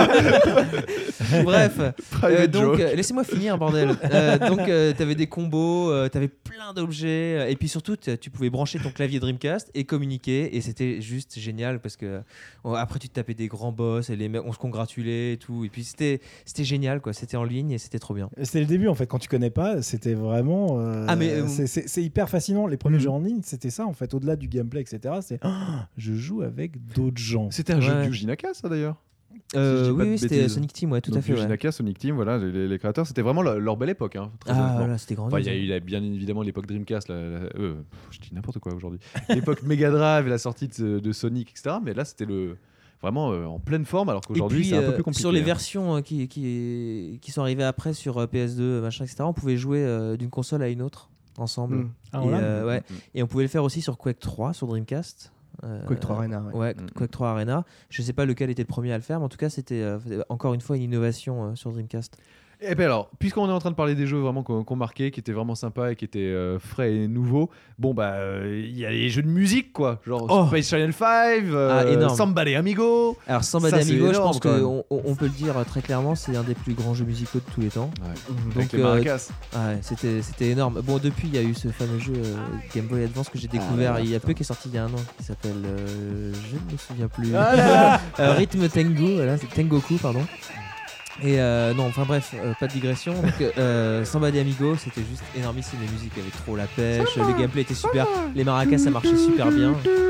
Bref, Private euh, donc joke. euh, laissez-moi finir, bordel. Euh, donc euh, t'avais des combos, euh, t'avais plein d'objets, euh, et puis surtout t- tu pouvais brancher ton clavier Dreamcast et communiquer, et c'était juste génial parce que euh, après tu te tapais des grands boss et les mecs on se congratulait et tout, et puis c'était c'était génial quoi, c'était en ligne et c'était trop bien. C'était le début en fait, quand tu connais pas, c'était vraiment. euh, Ah, mais, euh, c'est, c'est- c'est hyper fascinant. Les premiers Mhm. jeux en ligne, c'était ça en fait, au-delà du gameplay, et cetera. C'est ah, je joue avec d'autres gens. C'était un jeu Ouais. de Yuji Naka, ça d'ailleurs. Euh, Si je dis pas oui, de oui c'était bêtises. Sonic Team, ouais, tout Donc, à fait. Yuji Ouais. Naka, Sonic Team, voilà, les, les créateurs, c'était vraiment leur, leur belle époque, hein, très Ah honnêtement. voilà, c'était Enfin, grandiose. il y a eu il y a bien évidemment l'époque Dreamcast, la- la- euh, pff, je dis n'importe quoi aujourd'hui. L'époque Mega Drive et la sortie de, de Sonic, et cetera. Mais là, c'était le vraiment euh, en pleine forme, alors Et qu'aujourd'hui, puis, c'est un peu euh, plus compliqué. sur les hein. versions euh, qui, qui, qui sont arrivées après sur euh, P S deux, machin, et cetera, on pouvait jouer euh, d'une console à une autre ensemble. Mm. Ah, et, voilà. euh, ouais. Mm, mm. Et on pouvait le faire aussi sur Quake trois, sur Dreamcast. Euh, Quake trois Arena, ouais. Ouais, Mm. Quake trois Arena. Je sais pas lequel était le premier à le faire, mais en tout cas, c'était euh, encore une fois une innovation euh, sur Dreamcast. Et bien alors, puisqu'on est en train de parler des jeux vraiment qu'on qu'on marquait, qui étaient vraiment sympas et qui étaient euh, frais et nouveaux, bon bah euh, il y a les jeux de musique quoi, genre Oh. Space Channel cinq, euh, Ah, énorme. Samba de Amigo. Alors, Samba Ça, c'est d'Amigo, je énorme, pense quand même. qu'on on peut le dire euh, très clairement, c'est un des plus grands jeux musicaux de tous les temps. Avec Donc, les euh, maracas. Ah ouais, c'était, c'était énorme. Bon, depuis, il y a eu ce fameux jeu euh, Game Boy Advance que j'ai découvert ouais, il y a putain. peu, qui est sorti il y a un an, qui s'appelle. euh, je ne me souviens plus. Ah là Euh, Rhythm Tengu, voilà, c'est Tengoku, pardon. Et euh, non, enfin bref, euh, pas de digression. Donc, euh, Samba de Amigo, c'était juste énormissime. Les musiques avaient trop la pêche, le gameplay était super, les maracas ça marchait super bien.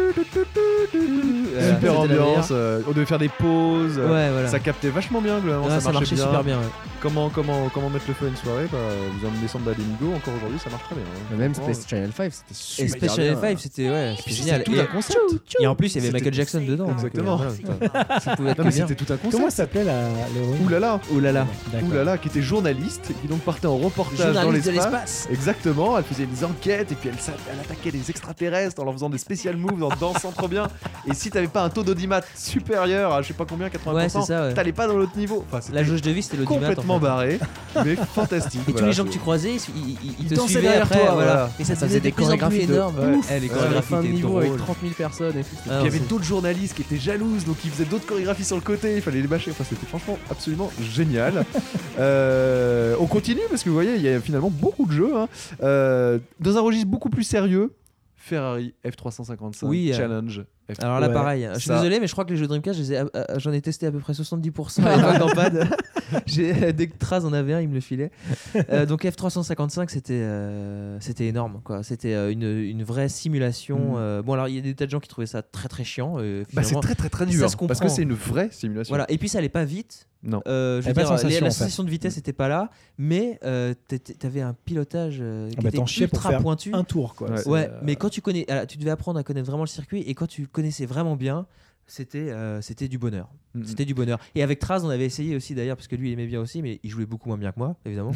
Voilà, Super c'était la ambiance, euh, on devait faire des pauses, euh, Ouais, voilà. ça captait vachement bien, globalement, Ouais, ça, marchait bien. super bien. ouais. Comment, comment, comment mettre le feu à une soirée, bah, vous emmenez Samba d'Amigo, encore aujourd'hui ça marche très bien. hein. Mais Même Franchement, Space Channel cinq, c'était Et super Space Channel bien. cinq, c'était ouais, c'était Puis génial. c'était tout Et, un concept. et en plus, il y avait C'était- Michael Jackson dedans. donc, Exactement. euh, voilà, ça pouvait être Non que mais bien. c'était tout un Comment concept. s'appelait la l'héroïne Ouh là là, Oh là là. D'accord. ouh là là, qui était journaliste, qui donc partait en reportage dans Journaliste de l'espace. l'espace. Exactement, elle faisait des enquêtes et puis elle, s'a- elle attaquait des extraterrestres en leur faisant des special moves, en dansant trop bien. Et si t'avais pas un taux d'audimat supérieur à je sais pas combien, quatre-vingts pour cent, Ouais, c'est ça, ouais. t'allais pas dans l'autre niveau. Enfin, c'était La jauge de vie, c'était l'audimat. complètement en fait. barré, mais fantastique. Et tous voilà, les gens que c'est- tu croisais, ils, ils- ils- ils te dansaient suivaient derrière après, toi, voilà. voilà. Et ça, Ça faisait faisait des des chorégraphies chorégraphies de énormes. Ouais. Eh, les À la chorégraphies fin de étaient niveau avec drôles. trente mille personnes et tout. c'était Ah, Il y avait c'est- d'autres journalistes qui étaient jalouses, donc ils faisaient d'autres chorégraphies sur le côté, il fallait les bâcher. Enfin, c'était franchement absolument génial. Euh, on continue parce que vous voyez, il y a finalement beaucoup de jeux. hein. Euh, dans un registre beaucoup plus sérieux, Ferrari F trois cent cinquante-cinq Oui, euh, Challenge. F- Alors là, Ouais, pareil. Je suis ça- désolé, mais je crois que les jeux Dreamcast, je les ai- euh, euh, j'en ai testé à peu près soixante-dix pour cent à l'époque dans Pad. J'ai- Dès que Traz en avait un, il me le filait. Euh, donc F trois cent cinquante-cinq, c'était euh, c'était énorme. quoi. C'était euh, une, une vraie simulation. Mm. euh, Bon, alors il y a des tas de gens qui trouvaient ça très très chiant. euh, Bah, c'est finalement. très très très ça dur se parce que comprend. c'est une vraie simulation. Voilà. Et puis ça allait pas vite. Non. Euh, je veux T'avais pas dire, de sensation, les- la en fait. sensation de vitesse n'était pas là, mais euh, t'étais- t'avais un pilotage euh, qui Ah bah, était t'en chiais pour ultra faire pointu. un tour quoi. Ouais. C'est, Ouais, euh, mais quand tu connais, alors, tu devais apprendre à connaître vraiment le circuit, et quand tu connaissais vraiment bien, c'était euh, c'était du bonheur. Mhm. C'était du bonheur. Et avec Traz, on avait essayé aussi d'ailleurs, parce que lui il aimait bien aussi, mais il jouait beaucoup moins bien que moi, évidemment.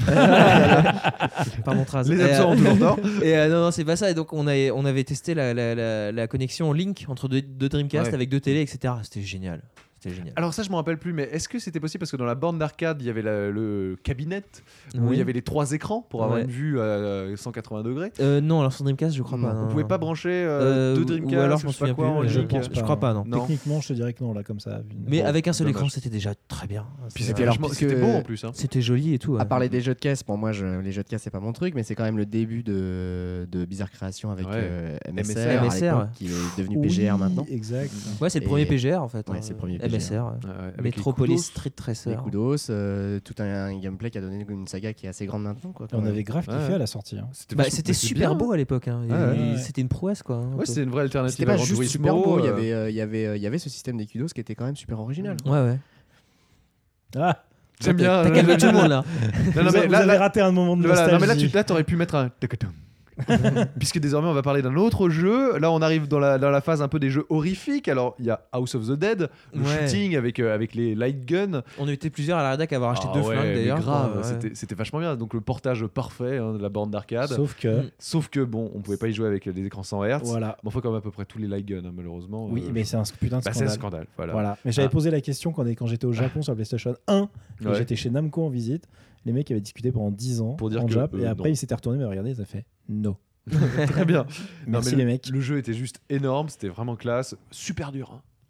Pardon Traz. Les Et, absents euh, ont toujours tort. Et euh, non, non, c'est pas ça. Et donc on avait, on avait testé la, la, la, la connexion Link entre deux, deux Dreamcast Ouais. avec deux télés, et cetera. C'était génial. C'était génial. Alors ça je me rappelle plus, mais est-ce que c'était possible parce que dans la borne d'arcade il y avait la- le cabinet où Oui. il y avait les trois écrans pour avoir Ouais. une vue à cent quatre-vingts degrés. Euh, non, alors sur Dreamcast, je crois Non, pas. non, On pouvait non. pas brancher euh, Euh, deux ou- Dreamcast, ou alors je m'en sais pas souviens quoi, plus. en je ligne. pense Je crois pas, non. Non. Techniquement, je te dirais que non là comme ça. Mais Bon, avec un seul dommage. écran, c'était déjà très bien. Puis C'était- c'était alors, vachement- parce c'était que- beau en plus. hein. C'était joli et tout. ouais. À parler des jeux de caisse, bon moi je, les jeux de caisse c'est pas mon truc, mais c'est quand même le début de, de Bizarre Création avec Ouais. euh, M S R, M S R, à M S R, l'époque, ouais. qui est devenu P G R maintenant. Exact. Ouais, c'est le Et- premier P G R en fait. Ouais, hein. c'est le premier M S R. P G R. ouais. Ouais, ouais, avec les Metropolis coups Street Tracer. Les Kudos, euh, tout un, un gameplay qui a donné une saga qui est assez grande maintenant. Quoi, quand On même. avait grave kiffé Ouais. à la sortie. hein. C'était Bah, vachement- c'était mais c'est super bien. beau à l'époque. hein. Et- Ouais, ouais, et ouais. C'était une prouesse quoi. hein, un Ouais, peu. c'était une vraie alternative C'était pas à Gran juste Turismo, super beau, il y euh, avait, euh, il y avait, euh, il y avait ce système des Kudos qui était quand même super original. Ouais, ouais. Ah, J'aime bien. T'as calmé tout le monde là. Non, non, vous, mais a- vous là, avez là- raté un moment de voilà, nostalgie. non, mais là, tu là, t'aurais pu mettre un. tacatum. Puisque désormais on va parler d'un autre jeu. Là on arrive dans la, dans la phase un peu des jeux horrifiques. Alors il y a House of the Dead, le Ouais. shooting avec, euh, avec les light guns. On était plusieurs à la rédac à avoir acheté Ah deux ouais, flingues mais d'ailleurs. grave, quoi, ouais. c'était, c'était vachement bien. Donc le portage parfait hein, de la borne d'arcade. Sauf... Sauf que, Mm. que bon, on pouvait pas y jouer avec des écrans cent hertz. voilà. Bon, faut comme à peu près tous les light guns hein, malheureusement. Oui, Euh, mais c'est un putain de bah, c'est un scandale. scandale. Voilà. Voilà. Mais j'avais Ah. posé la question quand, quand j'étais au Japon sur la PlayStation un, et Ouais. j'étais chez Namco en visite. Les mecs avaient discuté pendant dix ans Pour dire en que, Jap, euh, et après non. ils s'étaient retournés, mais regardez, ça fait no. Très bien. Non, Merci mais les le, mecs. Le jeu était juste énorme, c'était vraiment classe, super dur. hein.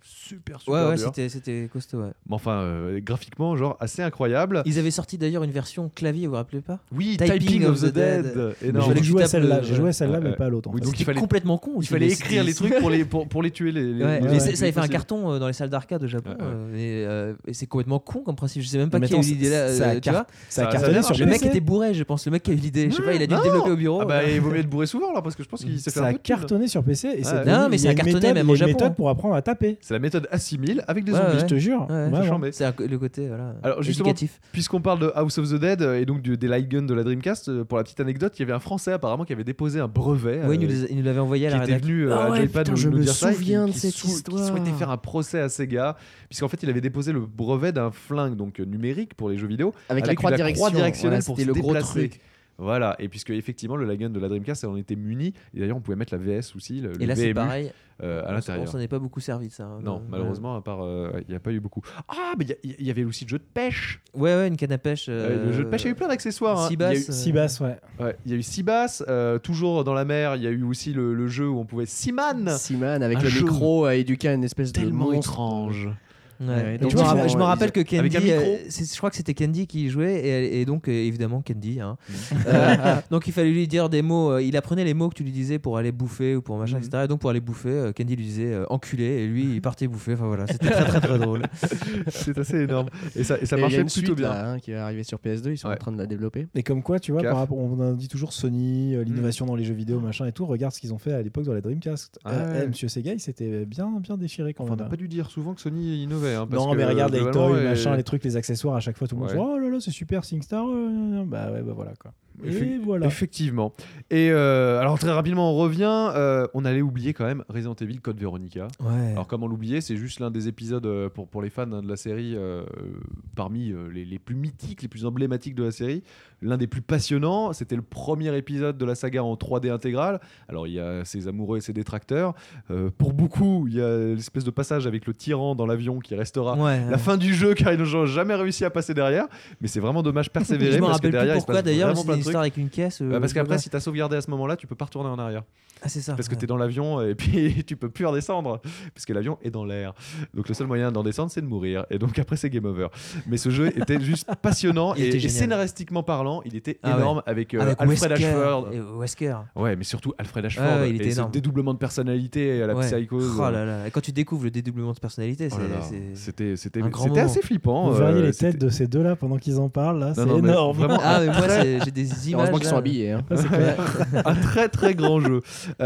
super super Ouais, ouais, dur. c'était, c'était costaud. Ouais. Mais enfin, euh, graphiquement, genre assez incroyable. Ils avaient sorti d'ailleurs une version clavier, vous vous rappelez pas? Oui, Typing Typing of of the the Dead. Dead. Mais Énorme. fallait J'ai que tu joué à tapes celle-là, le- j'ai joué à celle-là, Ouais, mais ouais. pas à l'autre. en Oui, fait. donc C'était il fallait- complètement con. Il aussi, fallait mais écrire les c'était- trucs pour les, pour, pour les tuer. Les, les- Ouais, les- mais ouais, c'est- les ça avait fait un possibles. carton euh, dans les salles d'arcade au Japon. Ouais, ouais. euh, et, euh, et c'est complètement con comme principe. Je sais même pas Mais qui a eu attends, l'idée là. ça a euh, tu car- vois Ça a Ça- cartonné ça sur a Le P C. mec était bourré, je pense. Le mec qui a eu l'idée. Je sais pas, il a dû Non. le développer au bureau. Ah bah, il vaut mieux être bourré souvent alors parce que je pense qu'il s'est fait Ça un a peu de thune. cartonné sur P C et c'est Ouais. devenu- Non, mais il y ça a a une cartonné méthode- même il y au a une Japon. méthode pour apprendre à taper. C'est la méthode assimile avec des Ouais, zombies. ouais. Je te jure. Ouais, Ouais, j'en ouais. mets. C'est un co- le côté voilà. Alors, justement, éducatif. Puisqu'on parle de House of the Dead euh, et donc du- des light guns de la Dreamcast, euh, pour la petite anecdote, il y avait un Français apparemment qui avait déposé un brevet. Oui, il euh, nous, les- il nous l'avait envoyé à qui la était rédac. venu euh, Ah à ouais, Joypad putain, nous, je nous me dire ça, et qui- souviens de qui cette sou- qui histoire. souhaitait faire un procès à Sega, puisqu'en fait il avait déposé le brevet d'un flingue donc euh, numérique pour les jeux vidéo, Avec, la avec croix, la direction. croix directionnelle Ouais, pour c'était se le gros déplacer. truc. Voilà, et puisque effectivement le light gun de la Dreamcast, on était muni, et d'ailleurs on pouvait mettre la V S aussi, le, Et le là, c'est V M U, pareil. euh, à On l'intérieur. s'en est pas beaucoup servi de ça. hein. Non, Ouais. malheureusement, à part, euh, il n'y a pas eu beaucoup. Ah, mais il y a- il y, avait aussi le jeu de pêche. Ouais, ouais, une canne à pêche. Euh, le jeu de pêche, il y a eu plein d'accessoires. hein. six Il y a eu- basses, euh, six basses, ouais. Ouais, il y a eu Seabass, euh, toujours dans la mer. Il y a eu aussi le, le jeu où on pouvait Seaman. Seaman avec Un le jeu micro à éduquer à une espèce de Tellement monstre. étrange. Ouais. Ouais, Et donc je, me ils rappelle, ont- je me ils rappelle ont- que Candy, avec un micro. euh, c'est- je crois que c'était Candy qui jouait et, et donc euh, évidemment Candy. Hein. Euh, donc il fallait lui dire des mots. euh, il apprenait les mots que tu lui disais pour aller bouffer ou pour machin, Mhm. et cetera. Et donc pour aller bouffer, euh, Candy lui disait euh, enculé et lui il partait bouffer. Enfin voilà, c'était très très très drôle. C'est assez énorme. Et ça, et ça Et il y a marchait une plutôt suite, bien. là, hein, qui est arrivée sur P S deux, ils sont Ouais. en train de la développer. Et comme quoi, tu vois, Caf. par rapport, on en dit toujours Sony, euh, l'innovation dans les jeux vidéo, machin et tout. Regarde ce qu'ils ont fait à l'époque dans la Dreamcast. Ah Euh, ouais. eh, Monsieur Sega, il s'était bien, bien déchiré quand Enfin, on même. n'a pas dû dire souvent que Sony innovait. hein, parce Non, que, mais regarde les globalement, toys, et- machin, les trucs, les accessoires, à chaque fois tout le monde Ouais. dit oh là là, c'est super SingStar. euh, Bah ouais, bah voilà quoi. Et Effe- voilà. Effectivement. Et euh, alors très rapidement, on revient. euh, on allait oublier quand même Resident Evil Code Veronica. Ouais. Alors comment l'oublier, c'est juste l'un des épisodes euh, pour, pour les fans hein, de la série euh, parmi euh, les, les plus mythiques, les plus emblématiques de la série, l'un des plus passionnants. C'était le premier épisode de la saga en trois D intégrale. Alors il y a ses amoureux et ses détracteurs. Euh, pour beaucoup, il y a l'espèce de passage avec le tyran dans l'avion qui restera Ouais, la fin du jeu car ils n'ont jamais réussi à passer derrière. Mais c'est vraiment dommage persévérer je me parce que rappelle plus derrière il se pourquoi passe d'ailleurs, mais vraiment c'est plein une de trucs. histoire avec une caisse. euh, Bah, parce qu'après, voilà. si t'as sauvegardé à ce moment-là, tu peux pas retourner en arrière. Ah, c'est ça. Parce que ouais. t'es dans l'avion et puis tu peux plus redescendre. Parce que l'avion est dans l'air. Donc le seul moyen d'en descendre, c'est de mourir. Et donc après, c'est game over. Mais ce jeu était juste passionnant. Il et, était et génial. scénaristiquement parlant, il était Ah ouais. énorme avec, euh, Avec Alfred Wesker Ashford. et Wesker. Ouais, mais surtout Alfred Ashford. Ouais, ouais, il et était ce énorme. dédoublement de personnalité à la Ouais. psychose. Oh là là. Et quand tu découvres le dédoublement de personnalité, Oh c'est. là là. c'est- C'était c'était- un grand c'était moment. assez flippant. Vous verriez euh, les c'était- têtes de ces deux-là pendant qu'ils en parlent, là, c'est non, mais énorme. vraiment, Ah, mais moi, c'est- j'ai des images. Heureusement qu'ils là. sont habillés. Hein. C'est clair. un très très grand jeu.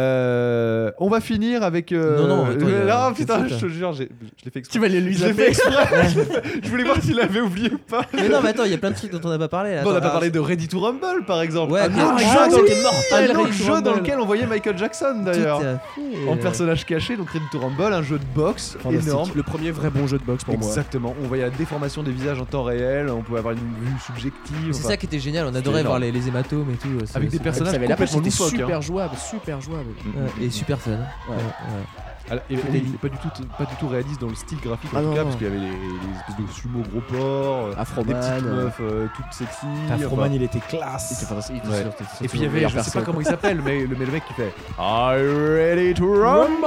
Euh, on va finir avec. euh, Non, non, attends, il y a- ah, putain, c'est je ça. te jure, j'ai- je l'ai fait exprès. vas aller lui Je l'ai fait exprès. Je voulais voir s'il avait oublié ou pas. Mais non, mais attends, il y a plein de trucs dont on n'a pas parlé. Bon, on n'a Attends, pas parlé alors, de Ready to Rumble par exemple. Ouais, un mais- autre ah, jeu, oui, dans lequel, mortel, un Ready autre to jeu dans Rumble. lequel on voyait Michael Jackson tout d'ailleurs. à fait. En personnage caché, donc Ready to Rumble, un jeu de boxe Fantastique. énorme. Le premier vrai bon jeu de boxe pour moi. Exactement, on voyait la déformation des visages en temps réel, on pouvait avoir une vue subjective. C'est enfin, ça qui était génial, on adorait énorme. voir les, les hématomes et tout. c'est- Avec des c'est- personnages Ça avait l'air complètement c'était loufoques. hein. super jouable, super jouable. Ouais, et super fun. Ouais, ouais. Ah, et- et il n'est pas du tout, pas du tout réaliste dans le style graphique en Ah tout non, cas, non. parce qu'il y avait les, les espèces de sumo gros porcs, euh, Afroman, des petites euh, meufs euh, toutes sexy. Afroman, enfin. il était C'était classe. fantastique. Ouais. c'était- c'était Et puis il y le avait, meilleur je sais perso, pas comment quoi. il s'appelle, mais le, mais le mec qui fait Are you ready to rumble?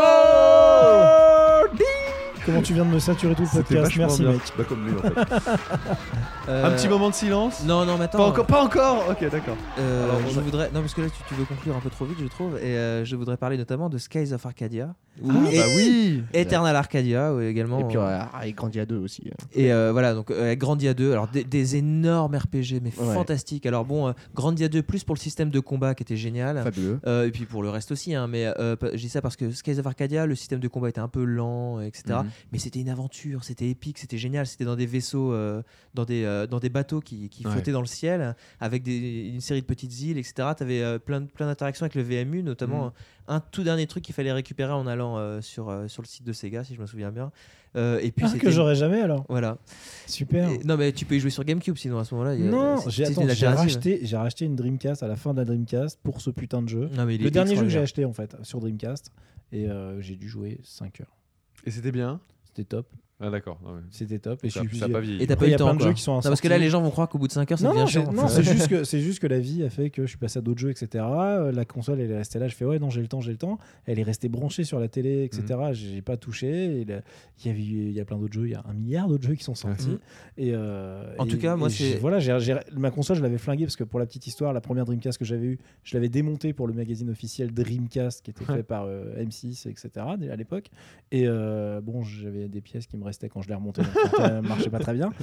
Comment tu viens de me saturer tout le C'était podcast. vachement Merci, bien. mec. Bah, comme lui en fait. Euh, Un petit moment de silence. Non, non, mais attends. Pas encore, pas encore. Ok, d'accord. Euh, Alors, on je a- voudrais. Non, parce que là, tu, tu veux conclure un peu trop vite, je trouve. Et euh, je voudrais parler notamment de Skies of Arcadia. Ah bah oui. Eternal Arcadia ouais, également. Et puis, euh, euh, avec Grandia deux aussi. Et euh, voilà, donc euh, Grandia deux, alors des, des énormes R P G, mais Ouais. fantastiques. Alors bon, euh, Grandia deux, plus pour le système de combat qui était génial. Fabuleux. Euh, et puis pour le reste aussi, hein, mais euh, je dis ça parce que Skies of Arcadia, le système de combat était un peu lent, et cetera. Mhm. Mais c'était une aventure, c'était épique, c'était génial. C'était dans des vaisseaux, euh, dans, des, euh, dans des bateaux qui, qui Ouais. flottaient dans le ciel, avec des, une série de petites îles, et cetera. Tu avais euh, plein, de- plein d'interactions avec le V M U, notamment Mhm. un tout dernier truc qu'il fallait récupérer en allant euh, sur, euh, sur le site de Sega, si je me souviens bien. Euh, et puis Ah, c'était que j'aurais jamais alors. voilà. Super. Et- non mais tu peux y jouer sur GameCube sinon à ce moment-là. il y a- Non, c'est- j'ai c'est attends, une j'ai alternative. racheté, j'ai racheté une Dreamcast à la fin de la Dreamcast pour ce putain de jeu. Non, mais il Le est dernier jeu que j'ai extraordinaire. acheté en fait sur Dreamcast et euh, j'ai dû jouer cinq heures. Et c'était bien. C'était top. Ah d'accord. Ah ouais. C'était top. Et je Ça, suis ça a pas vieilli. Et t'as Après, pas il eu y le a temps plein de quoi. jeux qui sont Non, parce que sortis. là les gens vont croire qu'au bout de cinq heures ça Non, devient non, c'est- chiant. non, Enfin, c'est juste que c'est juste que la vie a fait que je suis passé à d'autres jeux, et cetera. Euh, La console elle est restée là, je fais ouais non j'ai le temps, j'ai le temps. Elle est restée branchée sur la télé, et cetera. J'ai pas touché. Et là, il y avait il y a plein d'autres jeux, il y a un milliard d'autres jeux qui sont sortis. Mhm. Et euh, En et- tout cas, moi, et j'ai- c'est- voilà, j'ai, j'ai- ma console je l'avais flinguée parce que pour la petite histoire, la première Dreamcast que j'avais eue, je l'avais démontée pour le magazine officiel Dreamcast qui était fait par euh, M six, et cetera. À l'époque. Et euh, bon, j'avais des pièces qui me restaient quand je l'ai remontée, donc ça ne marchait pas très bien.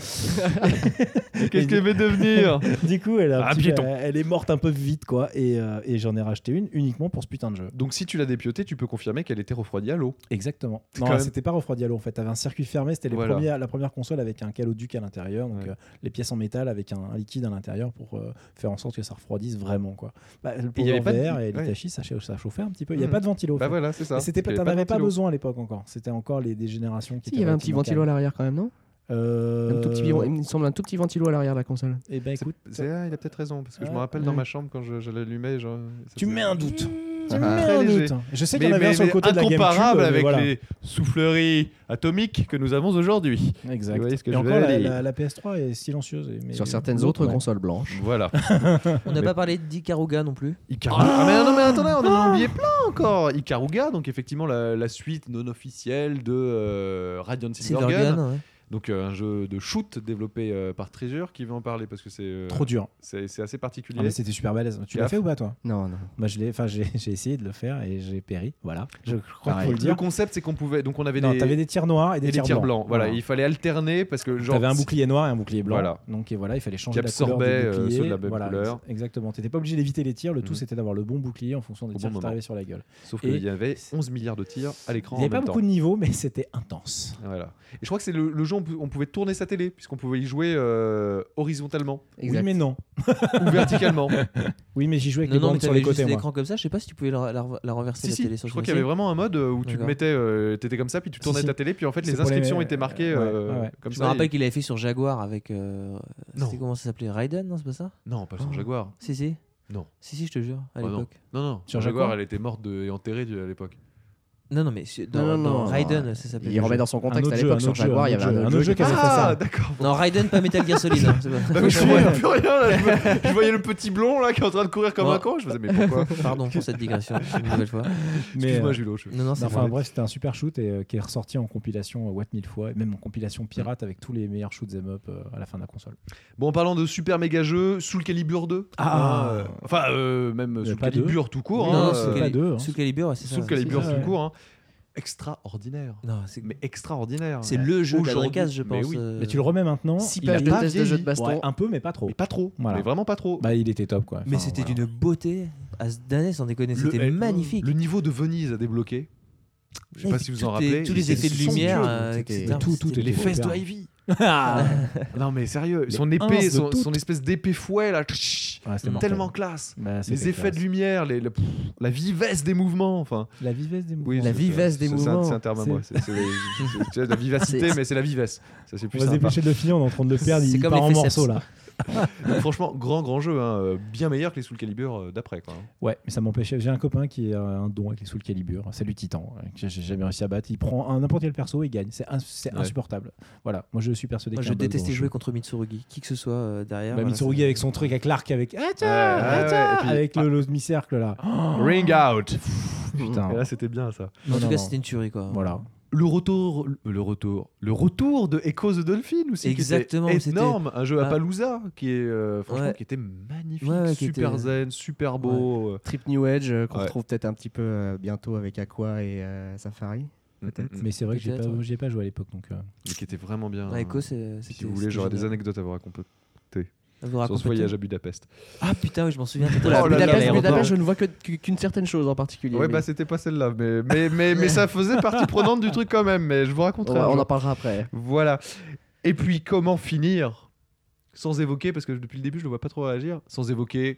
Qu'est-ce qu'elle va devenir? Du coup, elle, a un Ah, petit- piéton. elle, elle est morte un peu vite, quoi. Et, euh, et j'en ai racheté une uniquement pour ce putain de jeu. Donc si tu l'as dépiotée, tu peux confirmer qu'elle était refroidie à l'eau. Exactement. C'est Non, quand même- c'était pas refroidi à l'eau en fait. T'avais un circuit fermé. C'était les Voilà. premiers- la première console avec un caloduc à l'intérieur, donc Ouais. euh, les pièces en métal avec un, un liquide à l'intérieur pour euh, faire en sorte que ça refroidisse vraiment, quoi. Bah, le il y avait Power pas de- V R et ouais. l'Hitachi, ça, cha- ça chauffait un petit peu. Il n'y a Mhm. pas de ventilo. en Bah fait. voilà, c'est ça. Et c'était pas, Il y t'en avait avais pas ventilo. besoin à l'époque encore. C'était encore les, des générations qui Si, il y avait un petit ventilo à l'arrière quand même, non Euh... Un tout petit, il me semble un tout petit ventilo à l'arrière de la console. Eh ben C'est- écoute, c'est- ah, il a peut-être raison parce que je me Ouais. rappelle dans ma chambre quand je, je l'allumais, genre, ça tu faisait- mets un doute. Tu Ah. mets Très un léger. doute. Je sais qu'il y Mais, en avait un mais- sur le mais côté de la GameCube. incomparable mais avec voilà. les souffleries atomiques que nous avons aujourd'hui. Exact. Vous voyez ce que et je encore, veux la, dire. la- la P S trois est silencieuse. et- mais Sur certaines l'autre, autres ouais. consoles blanches. Voilà. On n'a Mais- pas parlé d'Ikaruga non plus. Ikaruga. Ah, mais non mais attendez, on en a oublié plein encore. Ikaruga, donc effectivement la, la suite non officielle de euh, Radiant Silvergun. Silvergun, ouais. Donc euh, un jeu de shoot développé euh, par Treasure qui va en parler parce que c'est euh, Trop dur. c'est c'est assez particulier. Ah, mais c'était super balèze. Tu l'as Gaffe. fait ou pas toi? Non, non. Bah, je l'ai, enfin, j'ai, j'ai essayé de le faire et j'ai péri. Voilà. Je crois Pareil. qu'il faut le Le dire. concept c'est qu'on pouvait donc on avait Non, des t'avais des tirs noirs et des et des tirs, tirs blancs. blancs. Voilà, il fallait alterner parce que genre T'avais un bouclier noir et un bouclier blanc. Voilà. Donc et voilà, il fallait changer Qui la couleur absorbait, du euh, bouclier. ceux de la même Voilà, couleur. ex- Exactement. T'étais pas obligé d'éviter les tirs. Le tout Mhm. c'était d'avoir le bon bouclier en fonction des Au tirs bon qui moment. t'arrivaient sur la gueule. sauf Et- qu'il y avait onze milliards de tirs à l'écran Il n'y en avait pas même temps. beaucoup de niveaux, mais c'était intense. Voilà. Et je crois que c'est le, le jeu où on pou- on pouvait tourner sa télé puisqu'on pouvait y jouer euh, horizontalement Exact. Oui, mais non. ou verticalement. Oui, mais j'y jouais avec Non, les non, mais bornes sur t'avais les juste côtés. moi. l'écran comme ça. Je sais pas si tu pouvais la, la, la renverser Si, la si, télé je sur crois le qu'il y avait vraiment un mode euh, où tu te D'accord. mettais, euh, t'étais comme ça, puis tu tournais Si, ta si. télé, puis en fait C'est les pour les- inscriptions étaient marquées ouais, euh, ouais, ouais. comme Je ça. me rappelle et- qu'il avait fait sur Jaguar avec. euh, Non. C'était comment ça s'appelait Raiden, non, c'est pas ça? Non, pas sur Oh. Jaguar. Si, si. Non. Si, si, je te jure, à Oh, non. l'époque. Non, non. Sur Sur Jaguar, Jaguar elle était morte de- et enterrée du- à l'époque. Non, non, mais sur- dans, Non, non, dans non, Raiden, non. ça s'appelait. Il le remet jeu. dans son Un contexte autre à jeu, l'époque un sur autre jeu, Jaguar, un il y avait autre un jeu, autre un jeu autre jeu qui qui avait fait ça. Ah, d'accord. Non, Raiden, pas Metal Gear Solid. hein, c'est pas- Bah oui, je voyais plus rien. Là. Je, me- je voyais le petit blond là qui est en train de courir comme Ouais. un con. Je me disais, mais pourquoi Pardon pour cette digression, une nouvelle fois. Mais, Excuse-moi, euh, Julo. je- Non, non, c'est enfin vrai. bref, c'était un super shoot et euh, qui est ressorti en compilation euh, What mille fois, et même en compilation pirate avec tous les meilleurs shoots 'em up euh, à la fin de la console. Bon, en parlant de super méga jeux, Soul Calibur deux. Ah. Euh, Enfin, euh, même Il y a Soul pas Calibur tout court. Non, hein, non, euh, Soul pas Cali- deux, hein. Soul Calibur, ouais, c'est ça. Soul Calibur c'est tout ça, ouais. court. hein. Extraordinaire. Non, c'est Mais extraordinaire. c'est le jeu de la Aujourd'hui- Dreamcast, je mais pense. oui. euh, Mais tu le remets maintenant. six il a pages de pas test de jeu de vieilli. baston. Ouais, un peu, mais pas trop. Mais pas trop. Voilà. Mais vraiment pas trop. Bah, il était top quoi. Mais Enfin, c'était voilà. d'une beauté à se damner, sans déconner. Le- C'était eh, magnifique. Le niveau de Venise à débloquer. Je sais Ouais, pas puis si vous tout en est- rappelez. tous les il était effets de somptueux. lumière, euh, C'était- et cetera. tout- tout C'était- Les était fesses de super. Ivy. Ah. Non mais sérieux, Les son ins épée, de son, toutes. son espèce d'épée fouet là, tch, Ouais, c'était mortel. tellement classe. Bah, Les c'était effets de classe. lumière, les, le- pff, la vivesse des mouvements, enfin. La vivesse des mouvements. Oui, La c'est- vivesse des c'est- c'est un- mouvements. C'est un terme à C'est- moi. C'est c'est- c'est- c'est la vivacité, C'est- mais c'est la vivesse. Ça c'est On plus va se sympa. dépêcher de le finir, on est en train de le perdre. C'est Il comme part les en Féceps. morceaux là. Donc, franchement, grand grand jeu, hein, euh, bien meilleur que les Soul Calibur euh, d'après quoi. hein. Ouais, mais ça m'empêchait. J'ai un copain qui a un don avec les Soul Calibur. C'est du Titan. hein, que j'ai jamais réussi à battre. Il prend un- n'importe quel perso et il gagne. C'est ins- c'est Ouais. insupportable. Voilà. Moi, je suis persuadé Moi, qu'il y je a un bug détestais dans le jouer jeu. contre Mitsurugi. Qui que ce soit euh, derrière. Bah, voilà, Mitsurugi ça- avec son truc avec l'arc avec ah, tiens, Ouais, ah, ouais, tiens, et puis- avec le, le demi-cercle là. Oh, Ring out. putain. Et là c'était bien ça. Non, En tout non, cas, non. c'était une tuerie, quoi. Voilà. Le retour, le retour, le retour de Echo the Dolphin aussi. Exactement, qui c'était- était énorme, un jeu à Ah. Palooza qui est euh, franchement Ouais. qui était magnifique, Ouais, ouais, qui super était- zen, super beau. euh, Trip New Edge euh, qu'on Ouais. retrouve peut-être un petit peu euh, bientôt avec Aqua et euh, Safari. Peut-être. mm, mm, Mais c'est vrai que j'ai Peut-être, pas, ouais. j'y ai pas joué à l'époque donc. euh, mais qui était vraiment bien. Ouais, Echo, c'est- Si c'était- vous voulez, c'était j'aurai des génial. anecdotes à vous raconter À vous sur raconter ce voyage tout. à Budapest. Ah putain, oui, je m'en souviens. Voilà, Oh là là, Budapest, l'aéroport. Budapest, je ne vois que- qu'une certaine chose en particulier. Ouais, mais bah c'était pas celle-là, mais, mais, mais, mais ça faisait partie prenante du truc quand même, mais je vous on, raconterai. va- un on jour. en parlera après. Voilà. Et puis, comment finir sans évoquer, parce que depuis le début, je ne vois pas trop réagir, sans évoquer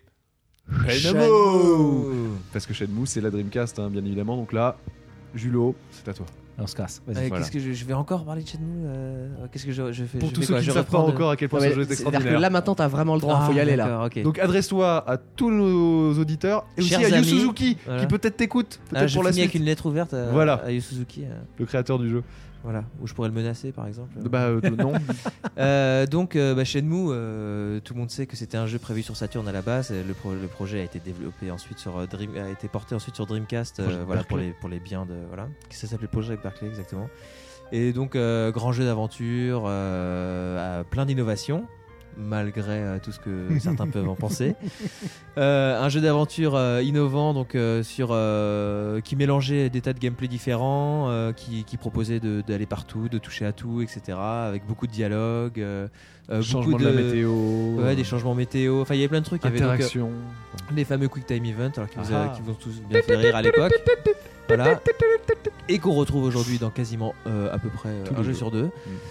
Shenmue. Parce que Shenmue, c'est la Dreamcast, hein, bien évidemment. Donc là, Julo, c'est à toi. On se casse. Vas-y. Euh, Voilà. Qu'est-ce que je, je vais encore parler de Shenmue euh, Qu'est-ce que je, je fais Pour je tous fais ceux quoi qui Je ne savent pas reprends de- encore à quel point Non, ce mais jeu est C'est-à-dire que extraordinaire. là maintenant t'as vraiment le droit, Ah, faut y aller là. d'accord, ok. Donc adresse-toi à tous nos auditeurs et aussi Chers à Yu amis, Suzuki voilà. qui peut-être t'écoute, Ah, peut-être je pour la finis suite, avec une lettre ouverte à, Voilà. à Yu Suzuki. euh. le créateur du jeu. voilà, où je pourrais le menacer par exemple. Bah euh, non. Euh, donc euh, bah, Shenmue, euh, tout le monde sait que c'était un jeu prévu sur Saturn à la base. Le, pro- le projet a été développé ensuite sur euh, Dream, a été porté ensuite sur Dreamcast, euh, Projet voilà pour Berkeley. les pour les biens de voilà. Ça s'appelait Projet Berkeley exactement. Et donc euh, grand jeu d'aventure, euh, à plein d'innovations. Malgré euh, tout ce que certains peuvent en penser, euh, un jeu d'aventure euh, innovant donc euh, sur euh, qui mélangeait des tas de gameplay différents, euh, qui, qui proposait de, d'aller partout, de toucher à tout, et cetera. Avec beaucoup de dialogue, euh, euh, Changement beaucoup de, la météo. ouais, des changements météo. Enfin, il y avait plein de trucs. Il y avait donc, Interaction. euh, les fameux Quick Time Event, alors qui, vous a- Ah. qui vous ont tous bien fait rire à l'époque. Voilà. Et qu'on retrouve aujourd'hui dans quasiment euh, à peu près euh, Tous un les jeu jeux. sur deux.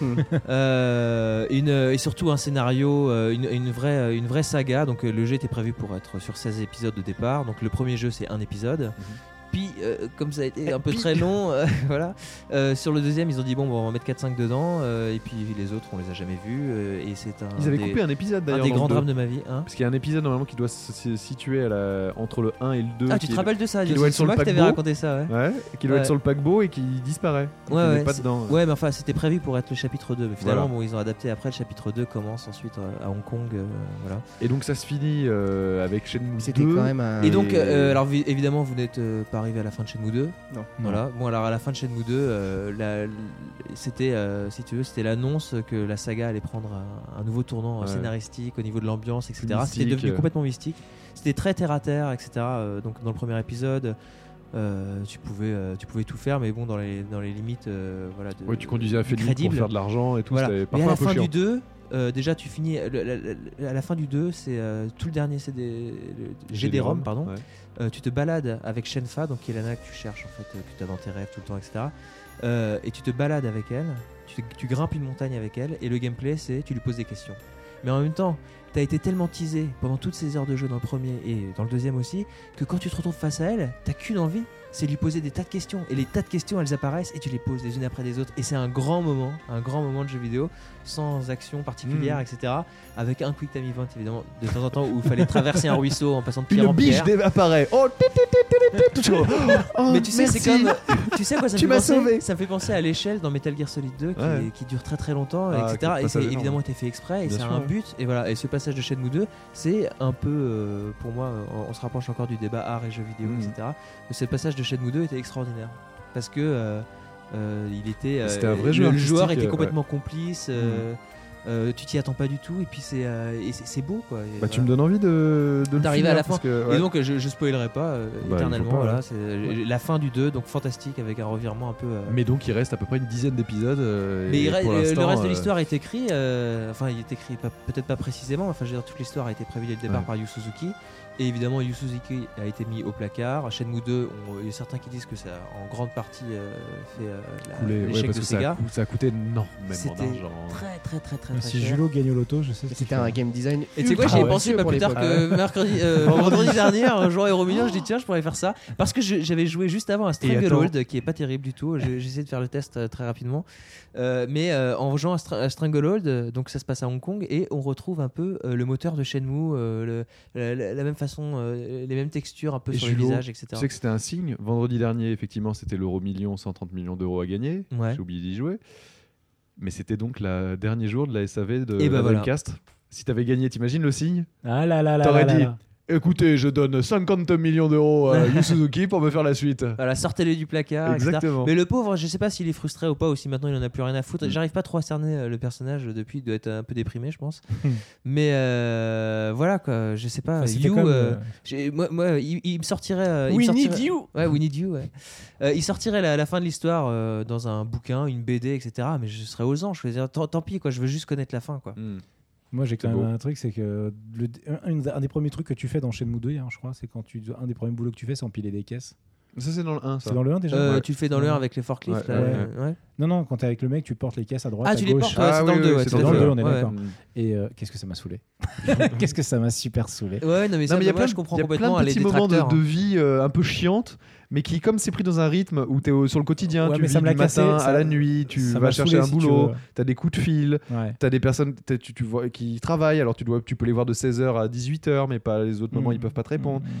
Euh, une, et surtout un scénario, euh, une, une, vraie, une vraie saga. Donc euh, le jeu était prévu pour être sur seize épisodes de départ. Donc le premier jeu c'est un épisode. Puis euh, comme ça a été un peu très long, euh, voilà. Euh, sur le deuxième ils ont dit bon, bon on va en mettre quatre cinq dedans. Euh, et puis les autres on les a jamais vus. Euh, et c'est un Ils avaient des, coupé un épisode un d'ailleurs. des dans grands le deux. drames de ma vie. Hein. Parce qu'il y a un épisode normalement qui doit se se situer à la... entre le un et le deux. Ah tu qui te est- rappelles de ça qui doit être C'est sur le moi qui t'avais paquebot. raconté ça. Ouais. Ouais, qui doit Ouais. être sur le paquebot et qui disparaît. Donc Ouais, il n'est ouais, pas c'est- dedans. Ouais, mais enfin, c'était prévu pour être le chapitre deux. Mais finalement, Voilà. bon, ils ont adapté après. Le chapitre deux commence ensuite euh, à Hong Kong. euh, voilà. Et donc ça se finit euh, avec Shenmue C'était deux. quand même un. Et donc, Et- euh, alors vi- évidemment, vous n'êtes euh, pas arrivé à la fin de Shenmue deux. Non. Voilà. Bon, alors à la fin de Shenmue deux, euh, la- l- c'était, euh, si tu veux, c'était l'annonce que la saga allait prendre un, un nouveau tournant euh, Ouais. scénaristique au niveau de l'ambiance, et cetera. Mystique, C'était devenu euh. complètement mystique. C'était très terre à terre, et cetera. Euh, donc dans le premier épisode. euh, tu pouvais euh, tu pouvais tout faire mais bon dans les dans les limites euh, voilà de, Ouais, tu conduisais à Phoenix pour crédible. faire de l'argent et tout. Voilà. C'était Mais à parfois la un peu fin chiant. du deux, euh, déjà tu finis. le- la- la- à la fin du deux, c'est euh, tout le dernier, c'est des. le- G D ROM, pardon. Ouais. Euh, tu te balades avec Shenfa, donc qui est la nana que tu cherches en fait, euh, que tu as dans tes rêves tout le temps, et cetera. Euh, et tu te balades avec elle, tu, tu grimpes une montagne avec elle, et le gameplay c'est tu lui poses des questions. Mais en même temps, t'as été tellement teasé pendant toutes ces heures de jeu dans le premier et dans le deuxième aussi, que quand tu te retrouves face à elle, t'as qu'une envie, c'est lui poser des tas de questions. Et les tas de questions, elles apparaissent et tu les poses les unes après les autres. Et c'est un grand moment, un grand moment de jeu vidéo, sans action particulière, Mmh. et cetera. Avec un quick time event évidemment, de temps en temps où il fallait traverser un ruisseau en passant de Puis pierre le en biche pierre. apparaît. Oh, tit, tit, tit, tit, tit, tit. Oh, Mais tu sais, c'est merci. comme. Tu sais à quoi ça me Tu fait m'as penser sauvé. Ça me fait penser à l'échelle dans Metal Gear Solid deux qui, Ouais. est- qui dure très très longtemps, Ah, et cetera. quel Et c'est passage évidemment énorme. été fait exprès et Bien ça a sûr, un ouais. but. Et voilà. Et ce passage de Shenmue deux, c'est un peu, euh, pour moi, on, on se rapproche encore du débat art et jeux vidéo, Mhm. et cetera. Mais ce passage de Shenmue deux était extraordinaire parce que euh, euh, il était. euh, C'était un vrai le- jeu Le joueur artistique, était euh, complètement complice. euh, euh, tu t'y attends pas du tout et puis c'est euh, et c'est c'est beau quoi. Et Bah, tu voilà. me donnes envie de, de le D'arriver à finir, la fin. parce que, ouais. Et donc je, je spoilerai pas euh, Bah, il faut éternellement. pas, Voilà, ouais. c'est la fin du deux, donc fantastique avec un revirement un peu. euh, Mais donc il reste à peu près une dizaine d'épisodes. euh, Mais et il re- pour le- le l'instant, reste de euh, l'histoire est écrit, euh, enfin il est écrit pas- peut-être pas précisément, enfin je veux dire toute l'histoire a été prévue dès le départ Ouais. par Yu Suzuki. Et évidemment Yu Suzuki a été mis au placard. Shenmue deux, on- il y a certains qui disent que ça a en grande partie euh, fait euh, la- coulé, ouais, l'échec parce de que ça a, Sega. coût- ça a coûté énormément C'était d'argent. Très très très très très Si cher. Julo gagne au loto, je sais ce qu'il C'était fait. un game design. Et tu sais quoi, ultra j'y ai pensé ambitieux pas pour plus tard l'époque. que mercredi, euh, vendredi dernier, un jour Euro Million, je dis tiens, je pourrais faire ça. Parce que je- j'avais joué juste avant à Stranglehold, qui est pas terrible du tout. J'ai j'ai essayé de faire le test euh, très rapidement. Euh, mais euh, en jouant à, Str- à Stranglehold, euh, donc ça se passe à Hong Kong, et on retrouve un peu euh, le moteur de Shenmue, euh, le- la, la- la même façon, euh, les mêmes textures un peu Et sur Julo, le visage, et cetera. Tu sais que c'était un signe. Vendredi dernier, effectivement, c'était l'euro million, cent trente millions d'euros à gagner. Ouais. J'ai oublié d'y jouer. Mais c'était donc le dernier jour de la S A V de Et bah la voilà. Dreamcast. Si t'avais gagné, t'imagines le signe? Ah là là là T'aurais là là dit, là. écoutez, je donne cinquante millions d'euros à Yu Suzuki pour me faire la suite. Voilà, sortez-les du placard, et cetera. Exactement. Mais le pauvre, je sais pas s'il est frustré ou pas, ou si maintenant il en a plus rien à foutre. Mm. J'arrive pas trop à cerner euh, le personnage depuis, il doit être un peu déprimé, je pense. Mm. Mais euh, voilà quoi, je sais pas. Enfin, c'était You, comme, euh, euh, j'ai- moi, moi, il, il me sortirait. euh, il me We sortirait- need you. Ouais, We Need You. Ouais. Euh, il sortirait la, la fin de l'histoire euh, dans un bouquin, une B D, et cetera. Mais je serais aux anges. Je veux dire, tant, tant pis quoi. Je veux juste connaître la fin quoi. Hmm. Moi, j'ai quand C'est même beau. un truc, c'est que le, un, un des premiers trucs que tu fais dans Shenmue deux, hein, je crois, c'est quand tu, un des premiers boulots que tu fais, c'est empiler des caisses. Ça, c'est dans le un, ça. C'est dans le un déjà Euh, Ouais. Tu le fais dans le Ouais. un avec les forklifts. Ouais, là, ouais, euh, ouais. Non, non, quand t'es avec le mec, tu portes les caisses à droite, Ah, à tu les gauche. portes, ouais, Ah c'est oui, dans le oui, deux. oui, Ouais, c'est tout à dans le fait. deux, on est Ouais, d'accord. Hmm. Et euh, qu'est-ce que ça m'a saoulé. Qu'est-ce que ça m'a super saoulé. Ouais, non, mais ça, Non, mais il y a moi, plein, je de- comprends il y a plein complètement de les petits moments de, détracteurs. de hein. vie euh, un peu chiantes, mais qui, comme c'est pris dans un rythme où tu es sur le quotidien, Ouais, tu mais vis ça me du l'a cassé, matin ça- à la nuit, tu ça vas m'a chercher saoulé, un si tu boulot, veux. tu as des coups de fil, Ouais. tu as des personnes t'as- tu, tu vois, qui travaillent, alors tu, dois, tu peux les voir de seize heures à dix-huit heures, mais pas les autres moments, Mm. ils peuvent pas te répondre. Mm.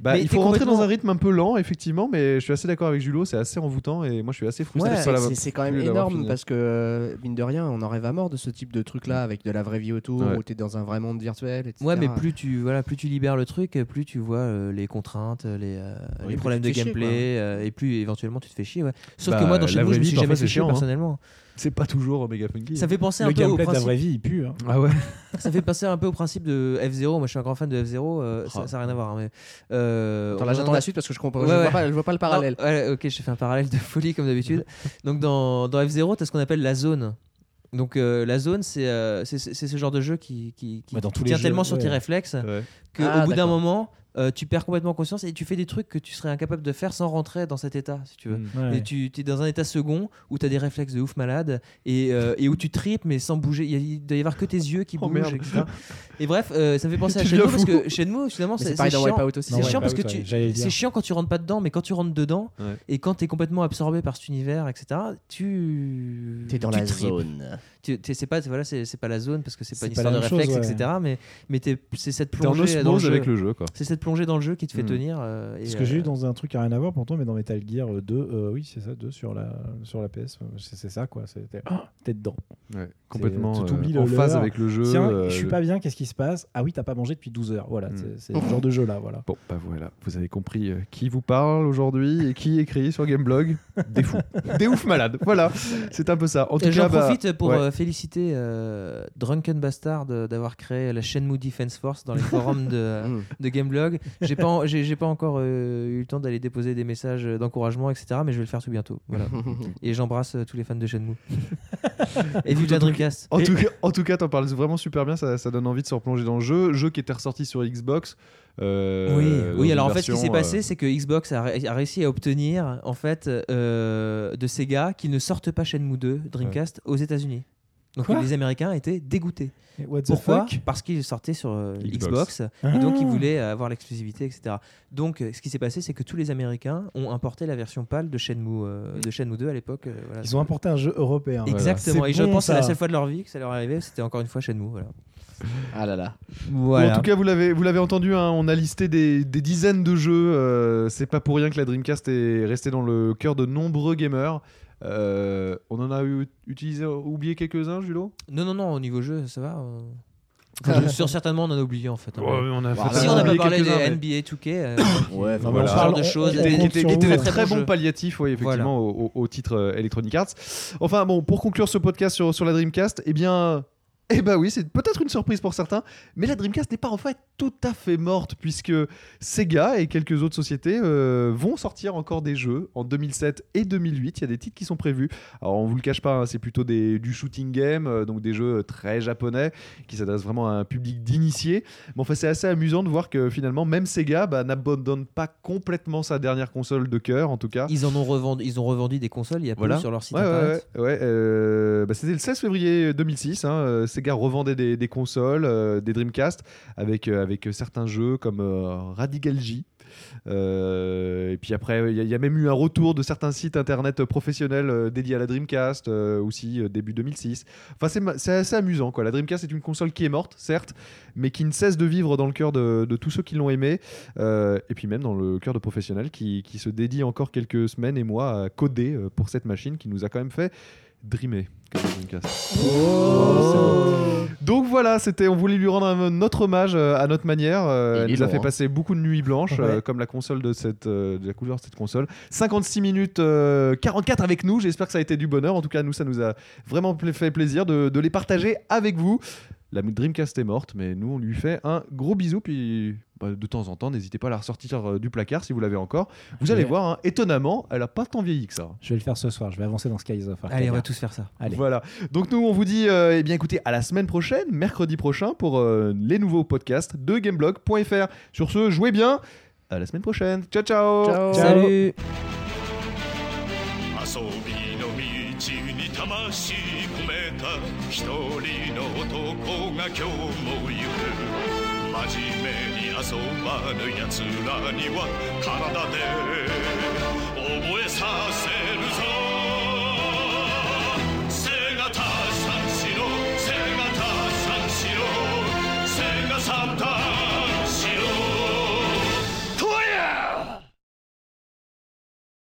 Bah, Mais il t'es faut rentrer complètement- dans un rythme un peu lent, effectivement, mais je suis assez d'accord avec Julo, c'est assez envoûtant et moi je suis assez frustré Ouais, de pas l'avoir- c'est, c'est quand même plus l'avoir énorme fini. parce que, euh, mine de rien, on en rêve à mort de ce type de truc-là avec de la vraie vie autour Ouais. où t'es dans un vrai monde virtuel, et cetera. Ouais, mais plus tu, voilà, plus tu libères le truc, plus tu vois euh, les contraintes, les, euh, Oui, les plus problèmes tu de te fais chier, gameplay, euh, et plus éventuellement tu te fais chier. Ouais. Sauf Bah, que moi, dans la Shenmue, vraie je me vie, suis parfois, jamais c'est fait chier chiant, hein. personnellement. C'est pas toujours méga funky. Ça fait penser Le un peu au gameplay de la principe. vraie vie, il pue. hein. Ah ouais. Ça fait penser un peu au principe de F zéro. Moi, je suis un grand fan de F zéro. euh, ça Ah. ça n'a rien à voir. hein, mais, euh, Attends, on là, en j'attends a- la suite parce que je comprends, Ouais, je, ouais. Vois pas, je vois pas le parallèle. Non, ouais, ok, je fais un parallèle de folie comme d'habitude. Donc, dans, dans F zéro, tu as ce qu'on appelle la zone. Donc, euh, la zone, c'est euh, c'est c'est ce genre de jeu qui, qui, qui, Bah, dans qui tous les tient jeux, tellement sur tes ouais. réflexes Ouais. qu'au Ah, bout d'un d'accord. moment, euh, tu perds complètement conscience et tu fais des trucs que tu serais incapable de faire sans rentrer dans cet état, si tu veux. Mm. Ouais. Et tu es dans un état second où tu as des réflexes de ouf malade et, euh, et où tu tripes mais sans bouger. Il, y a- il doit y avoir que tes yeux qui Oh, bougent, merde. et cetera. Et bref, euh, ça me fait penser à Tu Shenmue deviens parce fou. que Shenmue, finalement, Mais c'est c'est pareil c'est dans chiant. Wipeout aussi. C'est Non, chiant parce que Wipeout, tu, ouais, j'allais le dire. c'est chiant quand tu rentres pas dedans, mais quand tu rentres dedans Ouais. et quand tu es complètement absorbé par cet univers, et cetera. Tu T'es dans tu la tripes. zone. Tu- t'es- c'est pas voilà, c'est c'est pas la zone parce que c'est pas C'est une pas histoire la de même chose, réflexe, ouais. et cetera. Mais mais t'es- c'est cette T'es en plongée dans le osmose jeu. avec le jeu, quoi. C'est cette plongée dans le jeu qui te fait Mm. tenir. euh, et, Ce que j'ai euh, eu dans un truc à rien à voir pourtant, mais dans Metal Gear deux, euh, oui, c'est ça, deux sur la, sur la P S. euh, C'est, c'est ça, quoi. C'était, oh, t'es dedans. Ouais. Complètement tu euh, t'oublies en le phase leurre. avec le jeu. Tiens, euh, je suis le- pas bien, qu'est-ce qui se passe? Ah oui, t'as pas mangé depuis douze heures. Voilà, Mm. c'est, c'est le genre de jeu là, voilà. Bon, bah voilà, vous avez compris euh, qui vous parle aujourd'hui et qui écrit sur Gameblog. Des fous. Des oufs malades. Voilà, c'est un peu ça. En tout Et J'en cas, bah, profite pour ouais. euh, féliciter euh, Drunken Bastard de- d'avoir créé la Shenmue Defense Force dans les forums de, Mm. de Gameblog. J'ai pas, en- j'ai, j'ai pas encore euh, eu le temps d'aller déposer des messages d'encouragement, et cetera. Mais je vais le faire tout bientôt. Voilà. Et j'embrasse euh, tous les fans de Shenmue. Et vive la Dreamcast. En tout, cas, en tout cas, t'en parles vraiment super bien, ça, ça donne envie de se replonger dans le jeu. Jeu qui était ressorti sur Xbox. euh, Oui, dans oui. une Alors en fait, ce qui version, s'est passé, euh, c'est que Xbox a, ré- a réussi à obtenir en fait euh, de Sega qu'ils ne sortent pas Shenmue deux Dreamcast aux États-Unis. Donc Quoi les Américains étaient dégoûtés. Et What the Pourquoi fuck? Parce qu'il sortait sur euh, Xbox. Xbox, et donc ils Ah. voulaient avoir l'exclusivité, et cetera. Donc euh, ce qui s'est passé, c'est que tous les Américains ont importé la version PAL de Shenmue, euh, de Shenmue deux à l'époque. euh, voilà. Ils ont importé un jeu européen. Exactement. C'est Et je bon, pense que c'est la ça. seule fois de leur vie que ça leur est arrivé. C'était encore une fois Shenmue. Voilà. Ah là là. Bon, en tout cas, vous l'avez, vous l'avez entendu, hein, on a listé des, des dizaines de jeux. euh, c'est pas pour rien que la Dreamcast est restée dans le cœur de nombreux gamers. Euh, on en a eu, utilisé, oublié quelques-uns, Julo Non, non, non. Au niveau jeu, ça va. euh. Enfin, je suis sûr, certainement, on en a oublié en fait. hein. on a fait Si on n'a pas oublié parlé des quelques-uns, mais- N B A deux K, euh, Ouais, Non, mais Voilà. on parle de on- choses, on- des- on qui compte était, sur qui était vous. des très très bon bons jeu. palliatifs, oui, effectivement, au, au- au titre euh, Electronic Arts. Enfin bon, pour conclure ce podcast sur, sur la Dreamcast, eh bien, eh ben oui, c'est peut-être une surprise pour certains, mais la Dreamcast n'est pas en fait tout à fait morte, puisque Sega et quelques autres sociétés euh, vont sortir encore des jeux en deux mille sept et deux mille huit. Il y a des titres qui sont prévus. Alors on vous le cache pas, hein, c'est plutôt des, du shooting game, euh, donc des jeux très japonais qui s'adressent vraiment à un public d'initiés. Mais enfin, c'est assez amusant de voir que finalement, même Sega bah, n'abandonne pas complètement sa dernière console de cœur, en tout cas. ils en ont revendu, ils ont revendu des consoles il y a peu Voilà. sur leur site Ouais, ouais, internet. ouais, ouais, euh, bah, c'était le seize février deux mille six. Hein, euh, Sega revendait des, des consoles, euh, des Dreamcast, avec, euh, avec certains jeux comme euh, Radical J. Euh, et puis après, il y, a- il y a même eu un retour de certains sites internet professionnels euh, dédiés à la Dreamcast, euh, aussi euh, début deux mille six. Enfin, c'est, ma- c'est assez amusant, quoi. La Dreamcast est une console qui est morte, certes, mais qui ne cesse de vivre dans le cœur de, de tous ceux qui l'ont aimée, euh, et puis même dans le cœur de professionnels qui, qui se dédient encore quelques semaines et mois à coder euh, pour cette machine qui nous a quand même fait dreamer. comme la Dreamcast. Oh. Donc voilà, c'était, on voulait lui rendre un, notre hommage euh, à notre manière. Euh, Il elle est nous a long, fait hein. passer beaucoup de nuits blanches, euh, Ouais. comme la console de cette, euh, de la couleur de cette console. cinquante-six minutes euh, quarante-quatre avec nous. J'espère que ça a été du bonheur. En tout cas, nous, ça nous a vraiment pla- fait plaisir de, de les partager avec vous. La Dreamcast est morte, mais nous, on lui fait un gros bisou. Puis bah, de temps en temps, n'hésitez pas à la ressortir euh, du placard si vous l'avez encore. Vous allez Ouais. voir, hein, étonnamment, elle a pas tant vieilli que ça. Je vais le faire ce soir, je vais avancer dans Skies of Arcadia. Allez, on va tous faire ça. Allez. Voilà. Donc nous, on vous dit, euh, eh bien écoutez, à la semaine prochaine, mercredi prochain, pour euh, les nouveaux podcasts de gameblog point f r. Sur ce, jouez bien. À la semaine prochaine. Ciao, ciao. Ciao. Salut. 遊びの道に魂込めた一人の男が今日も行く真面目に遊ばぬ奴らには体で覚えさせる